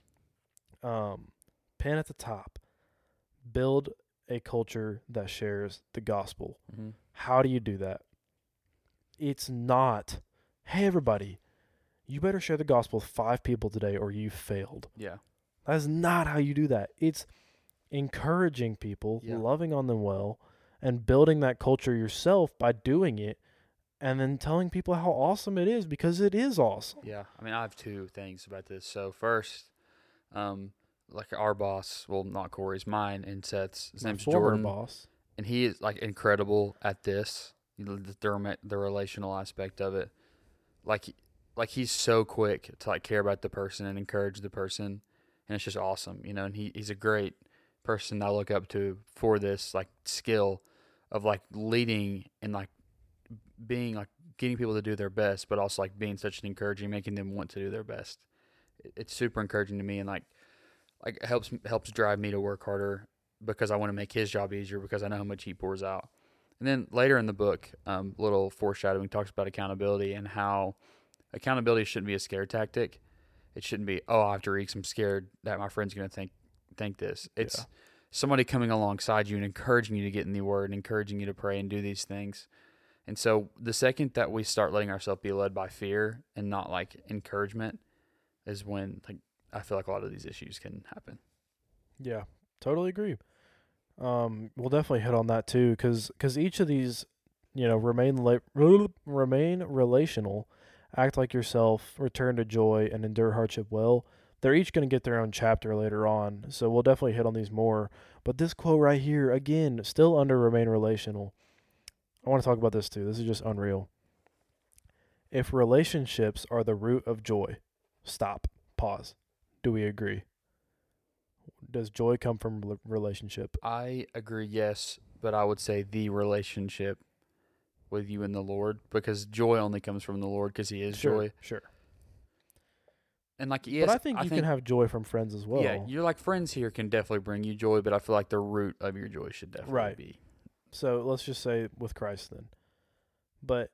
Pen at the top. Build a culture that shares the gospel. Mm-hmm. How do you do that? It's not, hey, everybody, you better share the gospel with 5 people today or you failed. Yeah. That is not how you do that. It's encouraging people, Yeah. loving on them well, and building that culture yourself by doing it, and then telling people how awesome it is, because it is awesome. Yeah. I mean, I have 2 things about this. So first, like our boss, well, not Corey's, mine and Seth's. His name's Former Jordan, boss. and he is like incredible at this. The relational aspect of it, like he's so quick to like care about the person and encourage the person, and it's just awesome, you know. And he's a great person I look up to for this like skill of like leading and like being like getting people to do their best, but also like being such an encouraging, making them want to do their best. It's super encouraging to me, and like it helps drive me to work harder because I want to make his job easier because I know how much he pours out. And then later in the book, little foreshadowing, talks about accountability and how accountability shouldn't be a scare tactic. It shouldn't be, oh, I have to read, I'm scared that my friend's going to think this. It's somebody coming alongside you and encouraging you to get in the Word and encouraging you to pray and do these things. And so the second that we start letting ourselves be led by fear and not like encouragement is when like I feel like a lot of these issues can happen. Yeah, totally agree. We'll definitely hit on that too, because each of these, you know, remain relational, act like yourself, return to joy, and endure hardship well. They're each going to get their own chapter later on, so we'll definitely hit on these more. But this quote right here, again, still under remain relational. I want to talk about this too. This is just unreal. If relationships are the root of joy, stop, pause. Do we agree? Does joy come from relationship? I agree, yes, but I would say the relationship with you and the Lord, because joy only comes from the Lord because He is joy. Sure. And like, yes, but I think you can have joy from friends as well. Yeah, you're like friends here can definitely bring you joy, but I feel like the root of your joy should definitely be. So let's just say with Christ then. But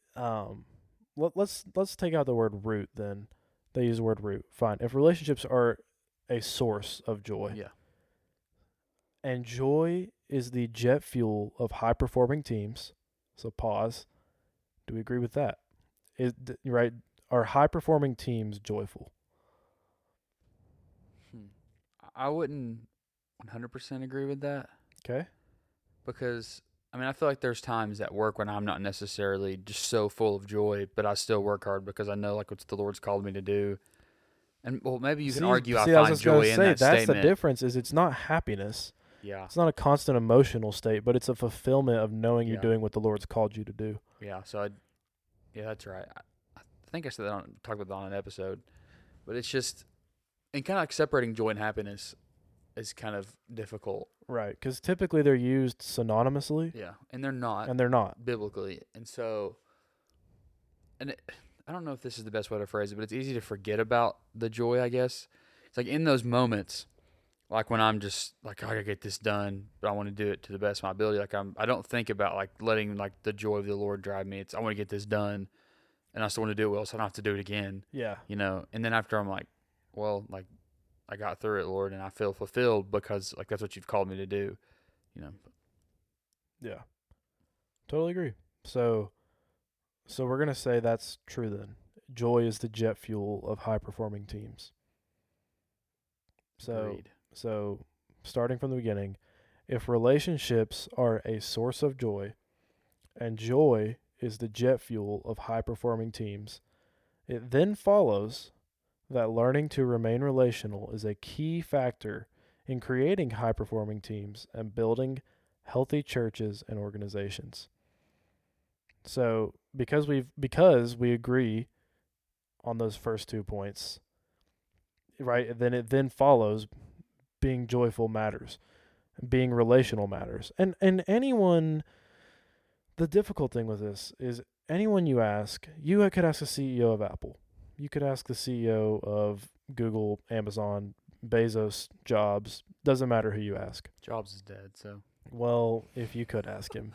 let's take out the word root then. They use the word root. Fine. If relationships are a source of joy. Yeah. And joy is the jet fuel of high-performing teams. So pause. Do we agree with that? Right? Are high-performing teams joyful? I wouldn't 100% agree with that. Okay. Because, I mean, I feel like there's times at work when I'm not necessarily just so full of joy, but I still work hard because I know like what the Lord's called me to do. And, well, maybe you can argue I find joy in that statement. That's the difference is it's not happiness. Yeah. It's not a constant emotional state, but it's a fulfillment of knowing you're doing what the Lord's called you to do. Yeah, so that's right. I think I said that talked about that on an episode. But it's just, and kind of like separating joy and happiness is kind of difficult. Right, because typically they're used synonymously. Yeah, and they're not. And they're not. Biblically. And so, I don't know if this is the best way to phrase it, but it's easy to forget about the joy, I guess. It's like in those moments like when I'm just like, I gotta get this done, but I want to do it to the best of my ability. Like I don't think about like letting like the joy of the Lord drive me. It's I want to get this done, and I still want to do it well, so I don't have to do it again. Yeah. And then after I'm like, well, like I got through it, Lord, and I feel fulfilled because like that's what you've called me to do. Yeah. Totally agree. So we're going to say that's true then. Joy is the jet fuel of high-performing teams. Agreed. So starting from the beginning, if relationships are a source of joy and joy is the jet fuel of high-performing teams, it then follows that learning to remain relational is a key factor in creating high-performing teams and building healthy churches and organizations. So, because we agree on those first 2 points, right? Then it then follows being joyful matters, being relational matters. And anyone, the difficult thing with this is anyone you could ask the CEO of Apple. You could ask the CEO of Google, Amazon, Bezos, Jobs. Doesn't matter who you ask. Jobs is dead, so. Well, if you could ask him.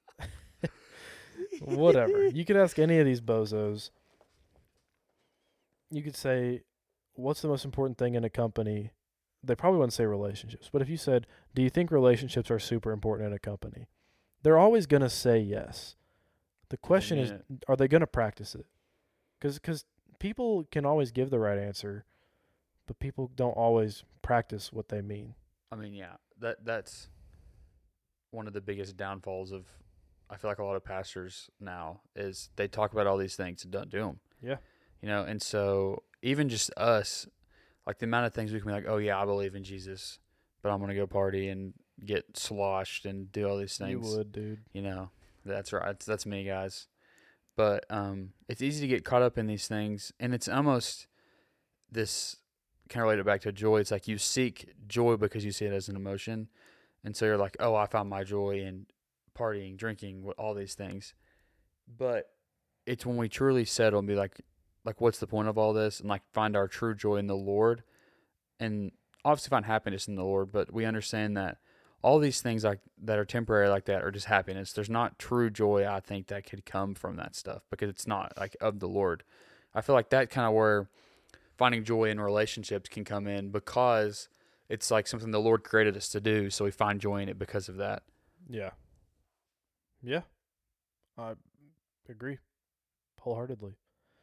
Whatever. You could ask any of these bozos. You could say, what's the most important thing in a company? They probably wouldn't say relationships. But if you said, do you think relationships are super important in a company? They're always going to say yes. The question is, are they going to practice it? Because people can always give the right answer, but people don't always practice what they mean. I mean, yeah, that's one of the biggest downfalls of, I feel like a lot of pastors now, is they talk about all these things and don't do them. Yeah. And so even just us, like the amount of things we can be like, oh yeah, I believe in Jesus, but I'm going to go party and get sloshed and do all these things. You would, dude. That's right. That's me, guys. But it's easy to get caught up in these things, and it's almost this, kind of relate it back to joy. It's like you seek joy because you see it as an emotion, and so you're like, oh, I found my joy in partying, drinking, all these things. But it's when we truly settle and be like, what's the point of all this? And like find our true joy in the Lord, and obviously find happiness in the Lord. But we understand that all these things like that are temporary like that are just happiness. There's not true joy, I think, that could come from that stuff because it's not like of the Lord. I feel like that kind of where finding joy in relationships can come in because it's like something the Lord created us to do. So we find joy in it because of that. Yeah. Yeah. I agree wholeheartedly.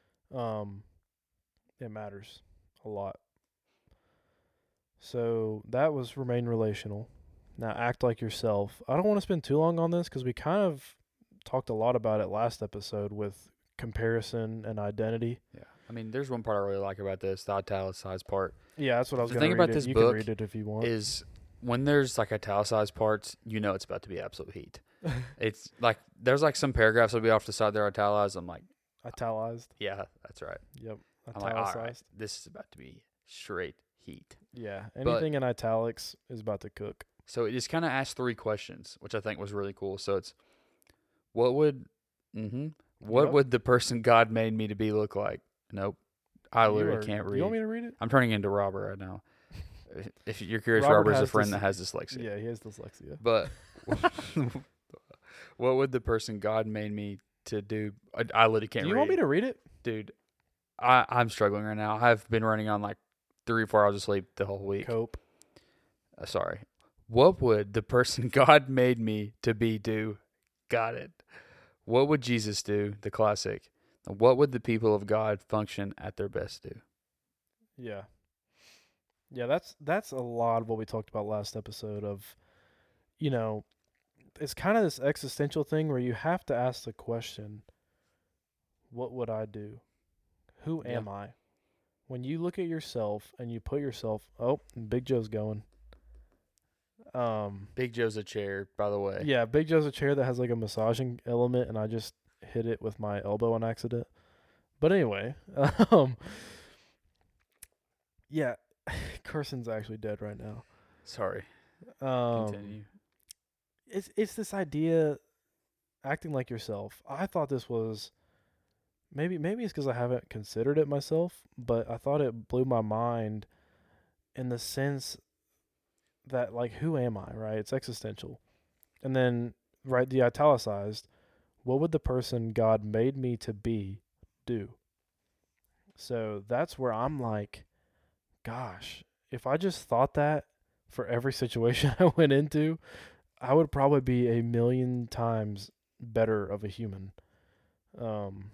It matters a lot. So that was remain relational. Now act like yourself. I don't want to spend too long on this because we kind of talked a lot about it last episode with comparison and identity. Yeah. I mean, there's one part I really like about this, the italicized part. Yeah, that's what I was The going to thing read. about this you book can read it if you want. is when there's like italicized parts, it's about to be absolute heat. It's like there's like some paragraphs that'll be off the side there italicized. I'm like, italicized. yeah, that's right. Yep. I'm like, all right, this is about to be straight heat. Yeah, anything in italics is about to cook. So it just kind of asks 3 questions, which I think was really cool. So it's, what would the person God made me to be look like? Nope. I literally can't read. You want me to read it? I'm turning into Robert right now. If you're curious, Robert Robert's a friend that has dyslexia. Yeah, he has dyslexia. But what would the person God made me to do? I literally can't read. Do you want me to read it? Dude, I'm struggling right now. I've been running on like 3 or 4 hours of sleep the whole week. Cope. Sorry. What would the person God made me to be do? Got it. What would Jesus do? The classic. What would the people of God function at their best do? Yeah. Yeah, that's a lot of what we talked about last episode of, it's kind of this existential thing where you have to ask the question, what would I do? Who am I? When you look at yourself and you put yourself, Big Joe's going. Big Joe's a chair, by the way. Yeah, Big Joe's a chair that has like a massaging element, and I just hit it with my elbow on accident. But anyway, yeah, Carson's actually dead right now. Sorry. Continue. It's this idea, acting like yourself. I thought this was maybe it's because I haven't considered it myself, but I thought it blew my mind in the sense that, like, who am I, right? It's existential. And then, right, the italicized, what would the person God made me to be do? So that's where I'm like, gosh, if I just thought that for every situation I went into, I would probably be a million times better of a human. Um,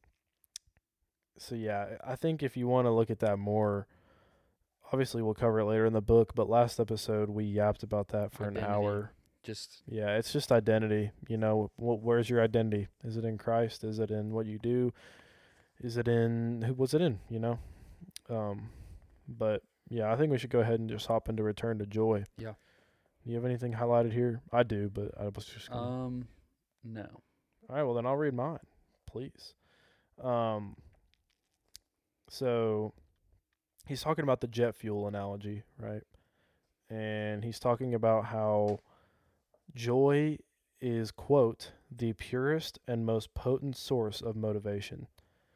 so yeah, I think if you want to look at that more, obviously we'll cover it later in the book, but last episode we yapped about that for Identity. an hour. Just Yeah, it's just identity. You know, where's your identity? Is it in Christ? Is it in what you do? Is it in what's it in? You know, but yeah, I think we should go ahead and just hop into return to joy. Yeah. Do you have anything highlighted here? I do, but I was just gonna... No. All right, well then I'll read mine, please. So he's talking about the jet fuel analogy, right? And he's talking about how joy is, quote, the purest and most potent source of motivation.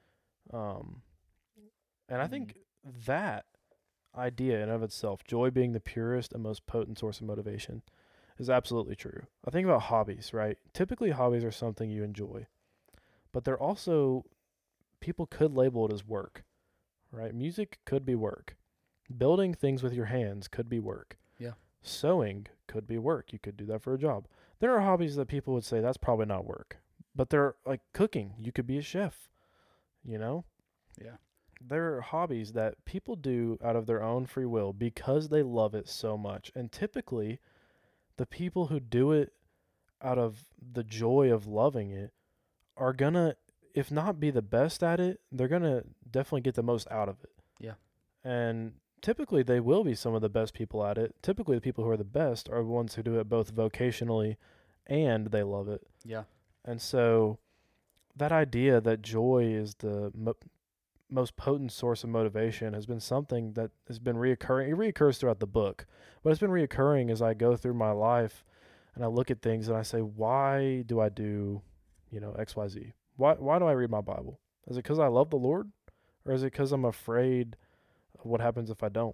And I think that idea in and of itself, joy being the purest and most potent source of motivation, is absolutely true. I think about hobbies, right? Typically hobbies are something you enjoy, but they're also, people could label it as work, right? Music could be work. Building things with your hands could be work. Yeah. Sewing could be work. You could do that for a job. There are hobbies that people would say that's probably not work, but they're like cooking. You could be a chef, you know? Yeah. There are hobbies that people do out of their own free will because they love it so much. And typically, the people who do it out of the joy of loving it are gonna, if not be the best at it, they're gonna definitely get the most out of it. Yeah. And typically they will be some of the best people at it. Typically the people who are the best are the ones who do it both vocationally and they love it. Yeah. And so that idea that joy is the most potent source of motivation has been something that has been reoccurring. It reoccurs throughout the book, but it's been reoccurring as I go through my life and I look at things and I say, why do I do, you know, X, Y, Z? Why do I read my Bible? Is it because I love the Lord, or is it because I'm afraid of what happens if I don't?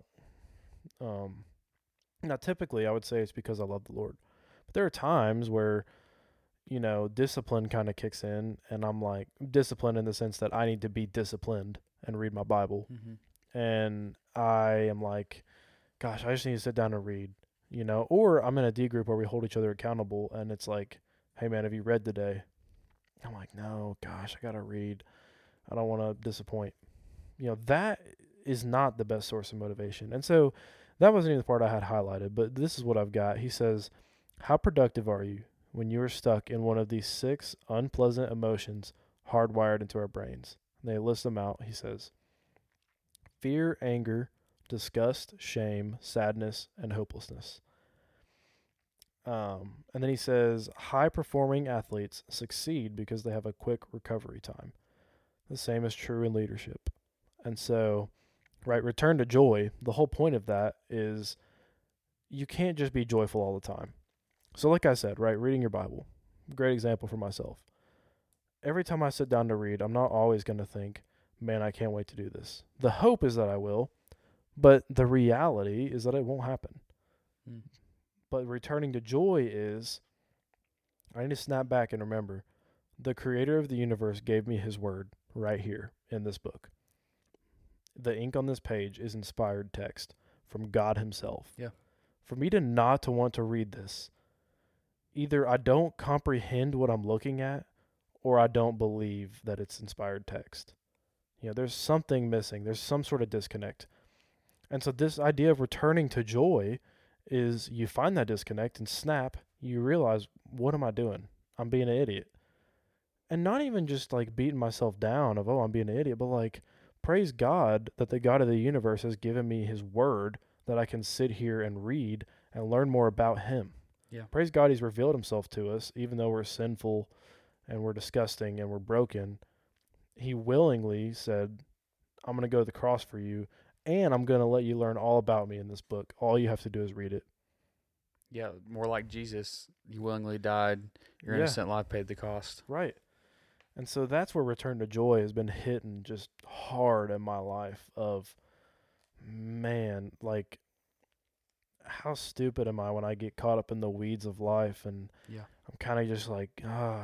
Now, typically, I would say it's because I love the Lord, but there are times where, you know, discipline kind of kicks in, and I'm like, discipline in the sense that I need to be disciplined and read my Bible, and I am like, gosh, I just need to sit down and read, you know, or I'm in a D group where we hold each other accountable, and it's like, hey man, have you read today? I'm like, no, gosh, I gotta read. I don't want to disappoint. You know, that is not the best source of motivation. And so that wasn't even the part I had highlighted, but this is what I've got. He says, how productive are you when you are stuck in one of these 6 unpleasant emotions hardwired into our brains? And they list them out. He says, fear, anger, disgust, shame, sadness, and hopelessness. And then he says, high-performing athletes succeed because they have a quick recovery time. The same is true in leadership. And so, right, return to joy, the whole point of that is you can't just be joyful all the time. So like I said, right, reading your Bible, great example for myself. Every time I sit down to read, I'm not always going to think, man, I can't wait to do this. The hope is that I will, but the reality is that it won't happen. But returning to joy is, I need to snap back and remember, the creator of the universe gave me his word right here in this book. The ink on this page is inspired text from God himself. Yeah. For me to not to want to read this, either I don't comprehend what I'm looking at, or I don't believe that it's inspired text. You know, there's something missing. There's some sort of disconnect. And so this idea of returning to joy is you find that disconnect and snap, you realize, what am I doing? I'm being an idiot. And not even just like beating myself down of, oh, I'm being an idiot, but like, praise God that the God of the universe has given me his word that I can sit here and read and learn more about him. Yeah. Praise God he's revealed himself to us, even though we're sinful and we're disgusting and we're broken. He willingly said, I'm going to go to the cross for you, and I'm going to let you learn all about me in this book. All you have to do is read it. Yeah, more like Jesus. You willingly died. Your innocent life paid the cost. Right. And so that's where return to joy has been hitting just hard in my life of, man, like, how stupid am I when I get caught up in the weeds of life and Yeah. I'm kind of just like,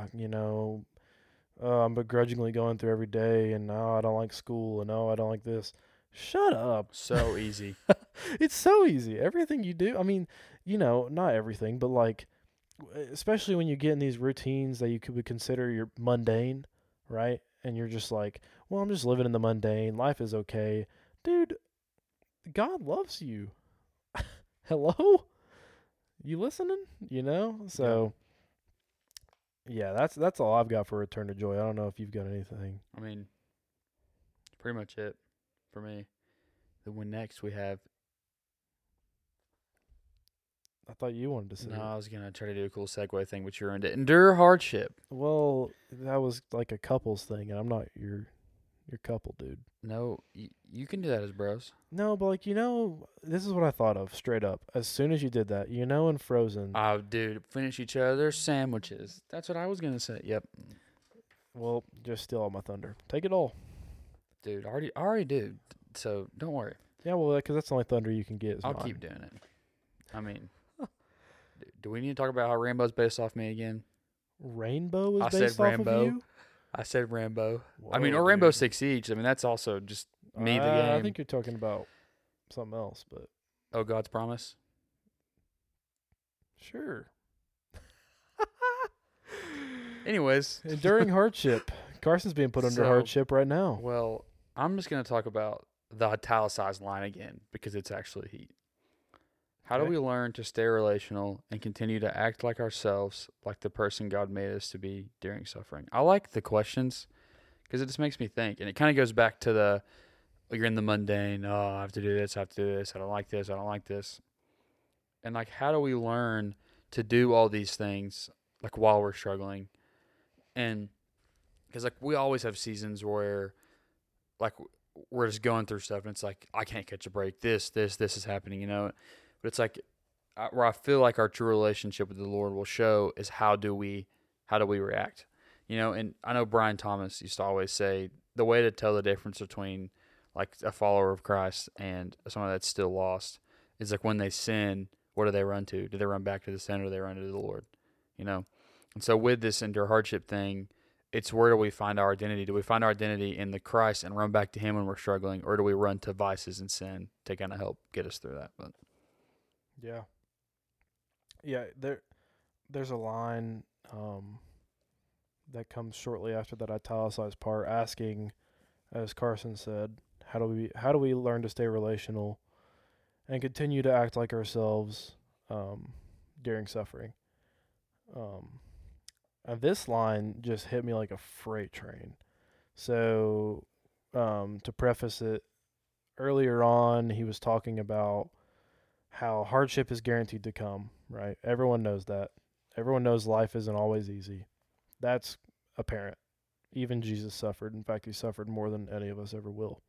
I'm begrudgingly going through every day, and I don't like school, and I don't like this. Shut up. So easy. It's so easy. Everything you do, I mean, not everything, but like, especially when you get in these routines that you would consider your mundane, right? And you're just like, well, I'm just living in the mundane. Life is okay. Dude, God loves you. Hello? You listening? So yeah, that's all I've got for Return to Joy. I don't know if you've got anything. I mean, pretty much it for me. The one next we have. I thought you wanted to say No, it. I was gonna try to do a cool segue thing, but you're into endure hardship. Well, that was like a couples thing, and I'm not your couple, dude. No, you can do that as bros. No, but like this is what I thought of straight up. As soon as you did that, in Frozen. Oh, dude, finish each other's sandwiches. That's what I was gonna say. Yep. Well, just steal all my thunder. Take it all. Dude, I already do. So don't worry. Yeah, well, because that's the only thunder you can get. Is I'll mine. keep doing it. I mean, do we need to talk about how Rambo's based off me again? Rainbow is I said based off Rambo. of you. I said Rambo. Whoa, I mean, or Rainbow dude. Six Siege. I mean, that's also just me, the I game. think you're talking about something else, but Oh, God's Promise. sure. Anyways, Enduring hardship. Carson's being put under So- hardship right now. well, I'm just going to talk about the italicized line again because it's actually heat. How do Okay. we learn to stay relational and continue to act like ourselves, like the person God made us to be during suffering? I like the questions because it just makes me think. And it kind of goes back to you're in the mundane. Oh, I have to do this. I have to do this. I don't like this. I don't like this. And like, how do we learn to do all these things like while we're struggling? And because like we always have seasons where like we're just going through stuff and it's like I can't catch a break. This is happening, But it's like where I feel like our true relationship with the Lord will show is how do we react, And I know Brian Thomas used to always say the way to tell the difference between like a follower of Christ and someone that's still lost is like when they sin, what do they run to? Do they run back to the sin or do they run to the Lord? And so with this endure hardship thing, it's where do we find our identity? Do we find our identity in the Christ and run back to Him when we're struggling, or do we run to vices and sin to kind of help get us through that? But Yeah. Yeah, there's a line that comes shortly after that italicized part asking, as Carson said, how do we learn to stay relational and continue to act like ourselves during suffering? And this line just hit me like a freight train. So, to preface it, earlier on he was talking about how hardship is guaranteed to come, right? Everyone knows that. Everyone knows life isn't always easy. That's apparent. Even Jesus suffered. In fact, he suffered more than any of us ever will.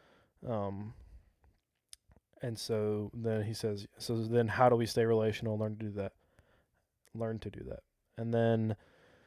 And so then he says, so then how do we stay relational and learn to do that? Learn to do that. And then,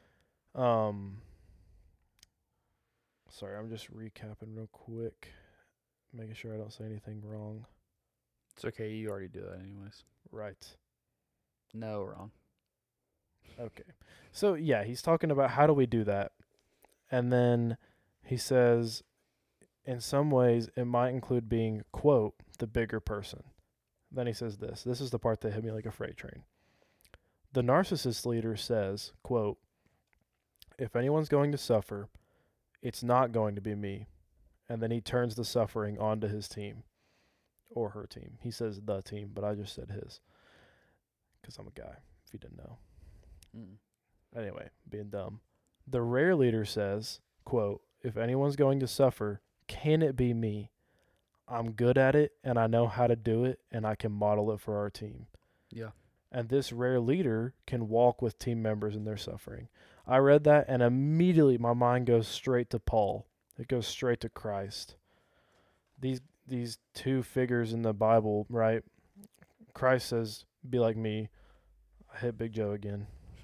sorry, I'm just recapping real quick, making sure I don't say anything wrong. it's okay. You already do that anyways. Right. No, wrong. Okay. So, yeah, he's talking about how do we do that? And then he says, in some ways, it might include being, quote, the bigger person. Then he says this. This is the part that hit me like a freight train. The narcissist leader says, quote, if anyone's going to suffer, it's not going to be me. And then he turns the suffering onto his team or her team. He says the team, but I just said his because I'm a guy, if you didn't know. Anyway, being dumb. The rare leader says, quote, if anyone's going to suffer, can it be me? I'm good at it, and I know how to do it, and I can model it for our team. Yeah. And this rare leader can walk with team members in their suffering. I read that, and immediately my mind goes straight to Paul. It goes straight to Christ. These two figures in the Bible, right? Christ says, be like me. I hit Big Joe again.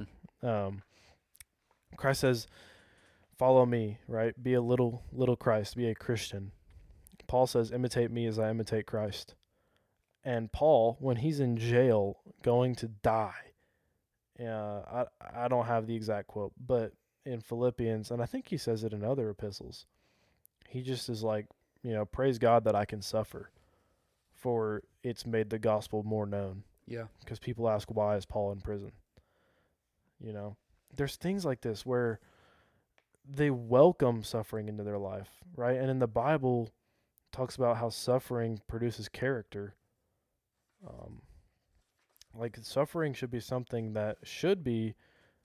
Christ says, follow me, right? Be a little Christ. Be a Christian. Paul says, imitate me as I imitate Christ. And Paul, when he's in jail going to die, I don't have the exact quote, but in Philippians, and I think he says it in other epistles, he just is like, praise God that I can suffer, for it's made the gospel more known. Yeah. Because people ask, why is Paul in prison? There's things like this where they welcome suffering into their life, right? And in the Bible, it talks about how suffering produces character. Like suffering should be something that should be,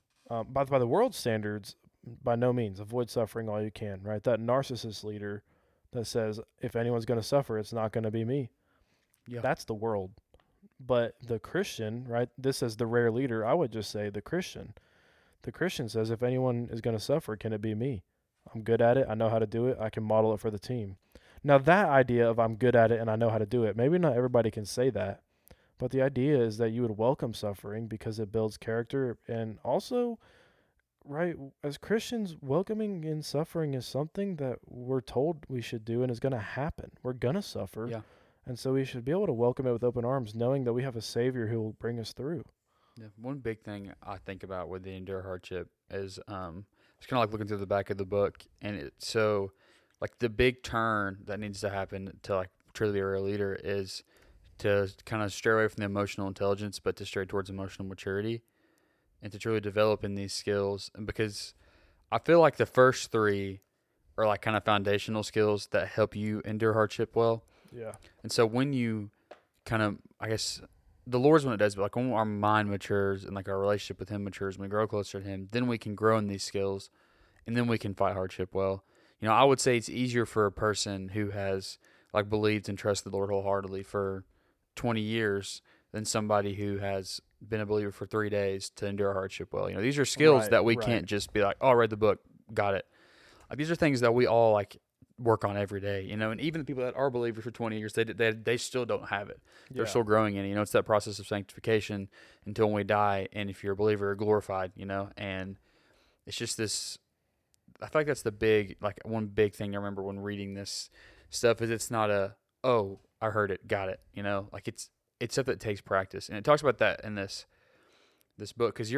by the world's standards, by no means avoid suffering all you can, right? That narcissist leader that says, if anyone's going to suffer, it's not going to be me. Yeah. That's the world. But the Christian, right? This is the rare leader. I would just say the Christian. The Christian says, if anyone is going to suffer, can it be me? I'm good at it. I know how to do it. I can model it for the team. Now, that idea of I'm good at it and I know how to do it, maybe not everybody can say that. But the idea is that you would welcome suffering because it builds character. And also, right, as Christians, welcoming in suffering is something that we're told we should do and is going to happen. We're going to suffer. Yeah. And so we should be able to welcome it with open arms, knowing that we have a Savior who will bring us through. Yeah. One big thing I think about with the endure hardship is it's kind of like looking through the back of the book, and like the big turn that needs to happen to like truly be a real leader is to kind of stray away from the emotional intelligence, but to stray towards emotional maturity, and to truly develop in these skills. And because I feel like the first three are like kind of foundational skills that help you endure hardship well. Yeah. And so when you kind of, I guess, the Lord's when it does, but like when our mind matures and like our relationship with Him matures, when we grow closer to Him, then we can grow in these skills, and then we can fight hardship well. I would say it's easier for a person who has like believed and trusted the Lord wholeheartedly for 20 years than somebody who has been a believer for 3 days to endure hardship well. These are skills that we can't just be like, oh, I read the book, got it. Like these are things that we all like work on every day, and even the people that are believers for 20 years, they still don't have it. They're still growing in it. It's that process of sanctification until when we die. And if you're a believer, glorified, and it's just this, I feel like that's the big, like one big thing I remember when reading this stuff is it's not oh, I heard it, got it. Like it's stuff that takes practice. And it talks about that in this book. Cause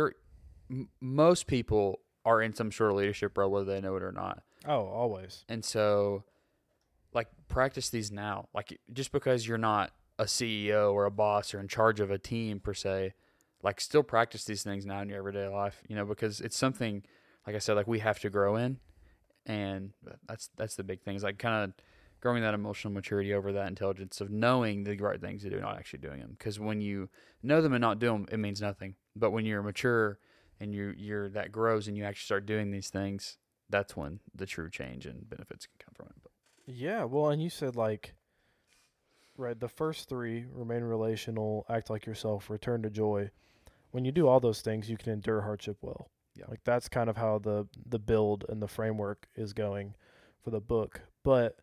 most people are in some sort of leadership role, whether they know it or not. Oh, always. And so, like, practice these now. Like, just because you're not a CEO or a boss or in charge of a team per se, like, still practice these things now in your everyday life, because it's something, like I said, like we have to grow in. And that's the big thing. Is like kind of growing that emotional maturity over that intelligence of knowing the right things to do, not actually doing them. Because when you know them and not do them, it means nothing. But when you're mature and you're that grows and you actually start doing these things, that's when the true change and benefits can come from it. But. Yeah, well, and you said like, right, the first three, remain relational, act like yourself, return to joy. When you do all those things, you can endure hardship well. Yeah. Like that's kind of how the build and the framework is going for the book. But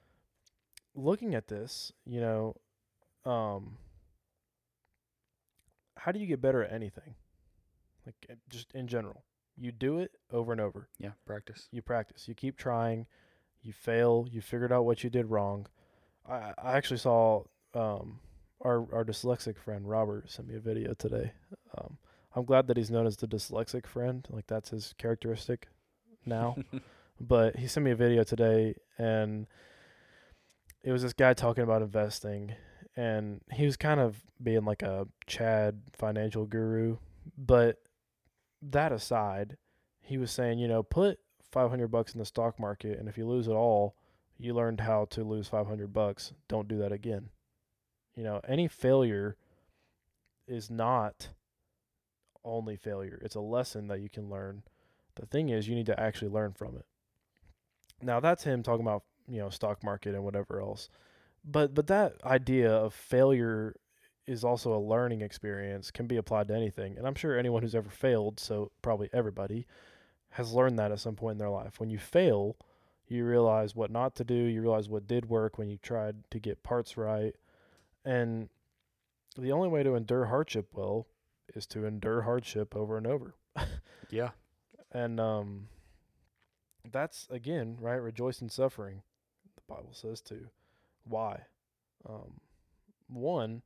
looking at this, how do you get better at anything? Like just in general. You do it over and over. Yeah, practice. You practice. You keep trying. You fail. You figured out what you did wrong. I actually saw our dyslexic friend Robert sent me a video today. I'm glad that he's known as the dyslexic friend. Like that's his characteristic now. But he sent me a video today, and it was this guy talking about investing, and he was kind of being like a Chad financial guru. But that aside, he was saying, put $500 in the stock market, and if you lose it all, you learned how to lose $500. Don't do that again. Any failure is not only failure. It's a lesson that you can learn. The thing is, you need to actually learn from it. Now, that's him talking about, stock market and whatever else. But that idea of failure is also a learning experience, can be applied to anything. And I'm sure anyone who's ever failed, so probably everybody, has learned that at some point in their life. When you fail, you realize what not to do. You realize what did work when you tried to get parts right. And the only way to endure hardship well is to endure hardship over and over. Yeah. And that's, again, right, rejoice in suffering, the Bible says too. Why? One,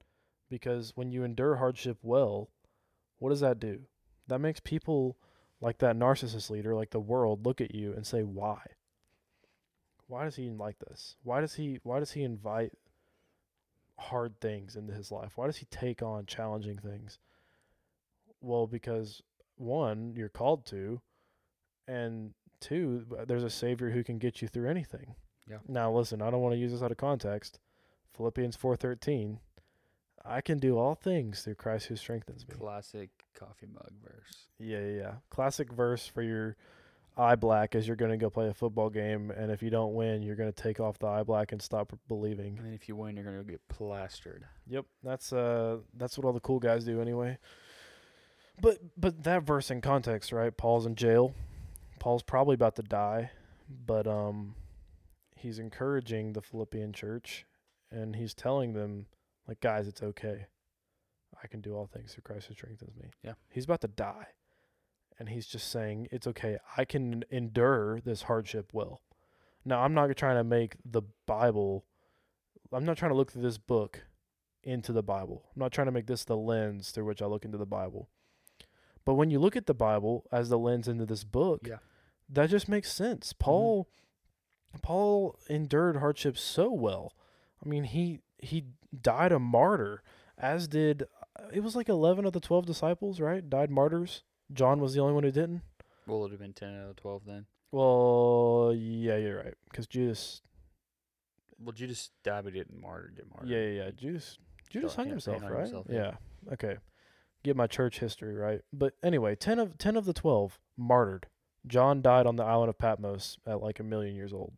Because when you endure hardship well, what does that do? That makes people like that narcissist leader, like the world, look at you and say, why? Why does he like this? Why does he invite hard things into his life? Why does he take on challenging things? Well, because one, you're called to, and two, there's a savior who can get you through anything. Yeah. Now listen, I don't want to use this out of context. Philippians 4:13, I can do all things through Christ who strengthens me. Classic coffee mug verse. Yeah. Classic verse for your eye black as you're going to go play a football game, and if you don't win, you're going to take off the eye black and stop believing. And then if you win, you're going to get plastered. Yep, that's what all the cool guys do anyway. But that verse in context, right? Paul's in jail. Paul's probably about to die, but he's encouraging the Philippian church, and he's telling them, like, guys, it's okay. I can do all things through Christ who strengthens me. Yeah. He's about to die, and he's just saying, it's okay. I can endure this hardship well. Now, I'm not trying to make the Bible, I'm not trying to look through this book into the Bible. I'm not trying to make this the lens through which I look into the Bible. But when you look at the Bible as the lens into this book, Yeah. that just makes sense. Paul endured hardships so well. I mean, he died a martyr, as did, it was like 11 of the 12 disciples, right? Died martyrs. John was the only one who didn't. Well, it would have been 10 out of 12 then. Well, yeah, you're right. Because Judas. Well, Judas died, but he didn't get martyred. Yeah. Judas hung Yeah, himself, he hung right? himself, Yeah. Okay. Get my church history right. But anyway, 10 of the 12 martyred. John died on the island of Patmos at like 1,000,000 years old.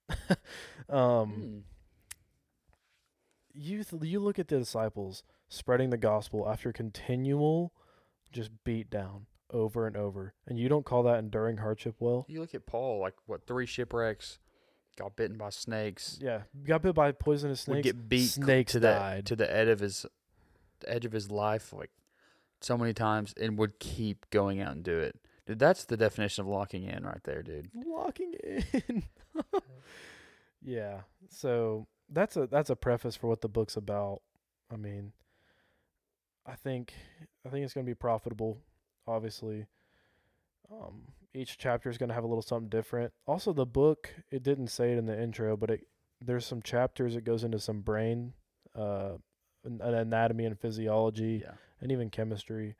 You look at the disciples spreading the gospel after continual just beat down over and over, and you don't call that enduring hardship well? You look at Paul, like, 3 shipwrecks, got bitten by snakes. Yeah, got bit by poisonous snakes. Would get beat snakes died. to the edge of his life, like, so many times, and would keep going out and do it. Dude, that's the definition of locking in right there, dude. Locking in. Yeah. So that's a preface for what the book's about. I mean, I think it's going to be profitable, obviously. Each chapter is going to have a little something different. Also, the book, it didn't say it in the intro, but there's some chapters it goes into some brain, an anatomy and physiology, and even chemistry.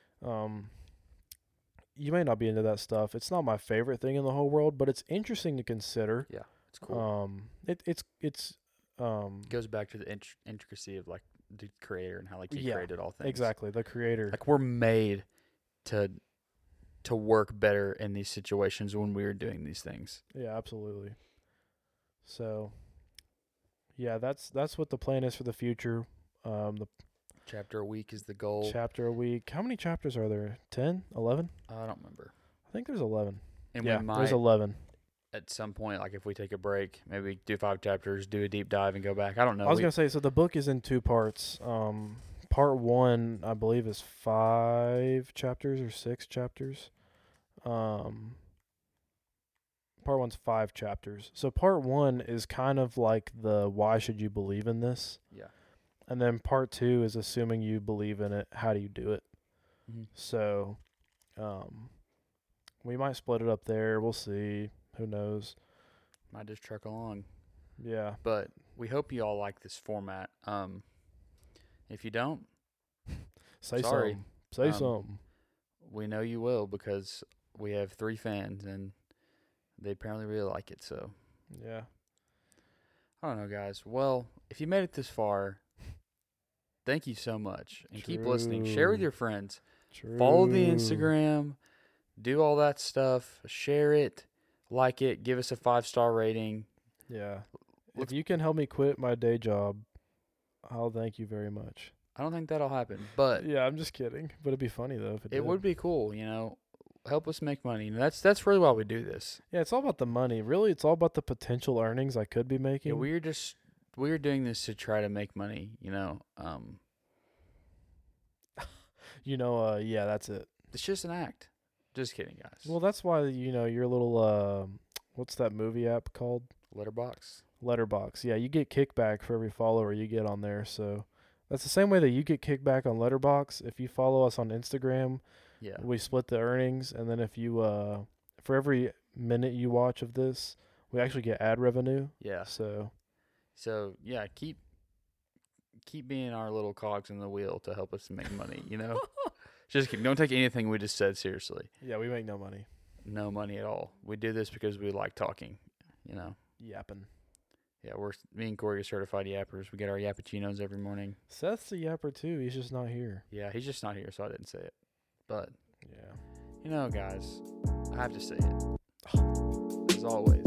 You may not be into that stuff. It's not my favorite thing in the whole world, but it's interesting to consider. Yeah, it's cool. It's goes back to the intricacy of, like, the creator and how, like, he created all things. Exactly, the creator. Like, we're made to work better in these situations when we are doing these things. Yeah, absolutely. So, yeah, that's what the plan is for the future. The chapter a week is the goal. Chapter a week. How many chapters are there? 10? 11? I don't remember. I think there's 11. And yeah, we might, there's 11. At some point, like, if we take a break, maybe do 5 chapters, do a deep dive, and go back. I don't know. I was going to say, so the book is in 2 parts. Part 1, I believe, is 5 chapters or 6 chapters. Part 1's 5 chapters. So part 1 is kind of like the why should you believe in this? Yeah. And then part 2 is assuming you believe in it, how do you do it? Mm-hmm. So we might split it up there. We'll see. Who knows? Might just truck along. Yeah. But we hope you all like this format. If you don't, Say sorry. Something. Say something. We know you will, because we have 3 fans, and they apparently really like it. So, yeah. I don't know, guys. Well, if you made it this far, thank you so much. And keep listening. Share with your friends. True. Follow the Instagram. Do all that stuff. Share it. Like it. Give us a 5-star rating. Yeah. If you can help me quit my day job, I'll thank you very much. I don't think that'll happen, but yeah, I'm just kidding. But it'd be funny though if it did. It would be cool, help us make money. And that's really why we do this. Yeah, it's all about the money. Really, it's all about the potential earnings I could be making. Yeah, we're doing this to try to make money, yeah, that's it. It's just an act. Just kidding, guys. Well, that's why your little what's that movie app called? Letterboxd. Yeah, you get kickback for every follower you get on there. So That's the same way that you get kickback on Letterbox. If you follow us on Instagram, Yeah. we split the earnings, and then if you for every minute you watch of this, we actually get ad revenue. Yeah. So Yeah, keep being our little cogs in the wheel to help us make money, you know? Just don't take anything we just said seriously. yeah, we make no money. No money at all. We do this because we like talking, you know? Yapping. Yeah, me and Corey are certified yappers. We get our yappuccinos every morning. Seth's a yapper too. He's just not here. Yeah, he's just not here, so I didn't say it. But, Yeah. you know, guys, I have to say it. As always,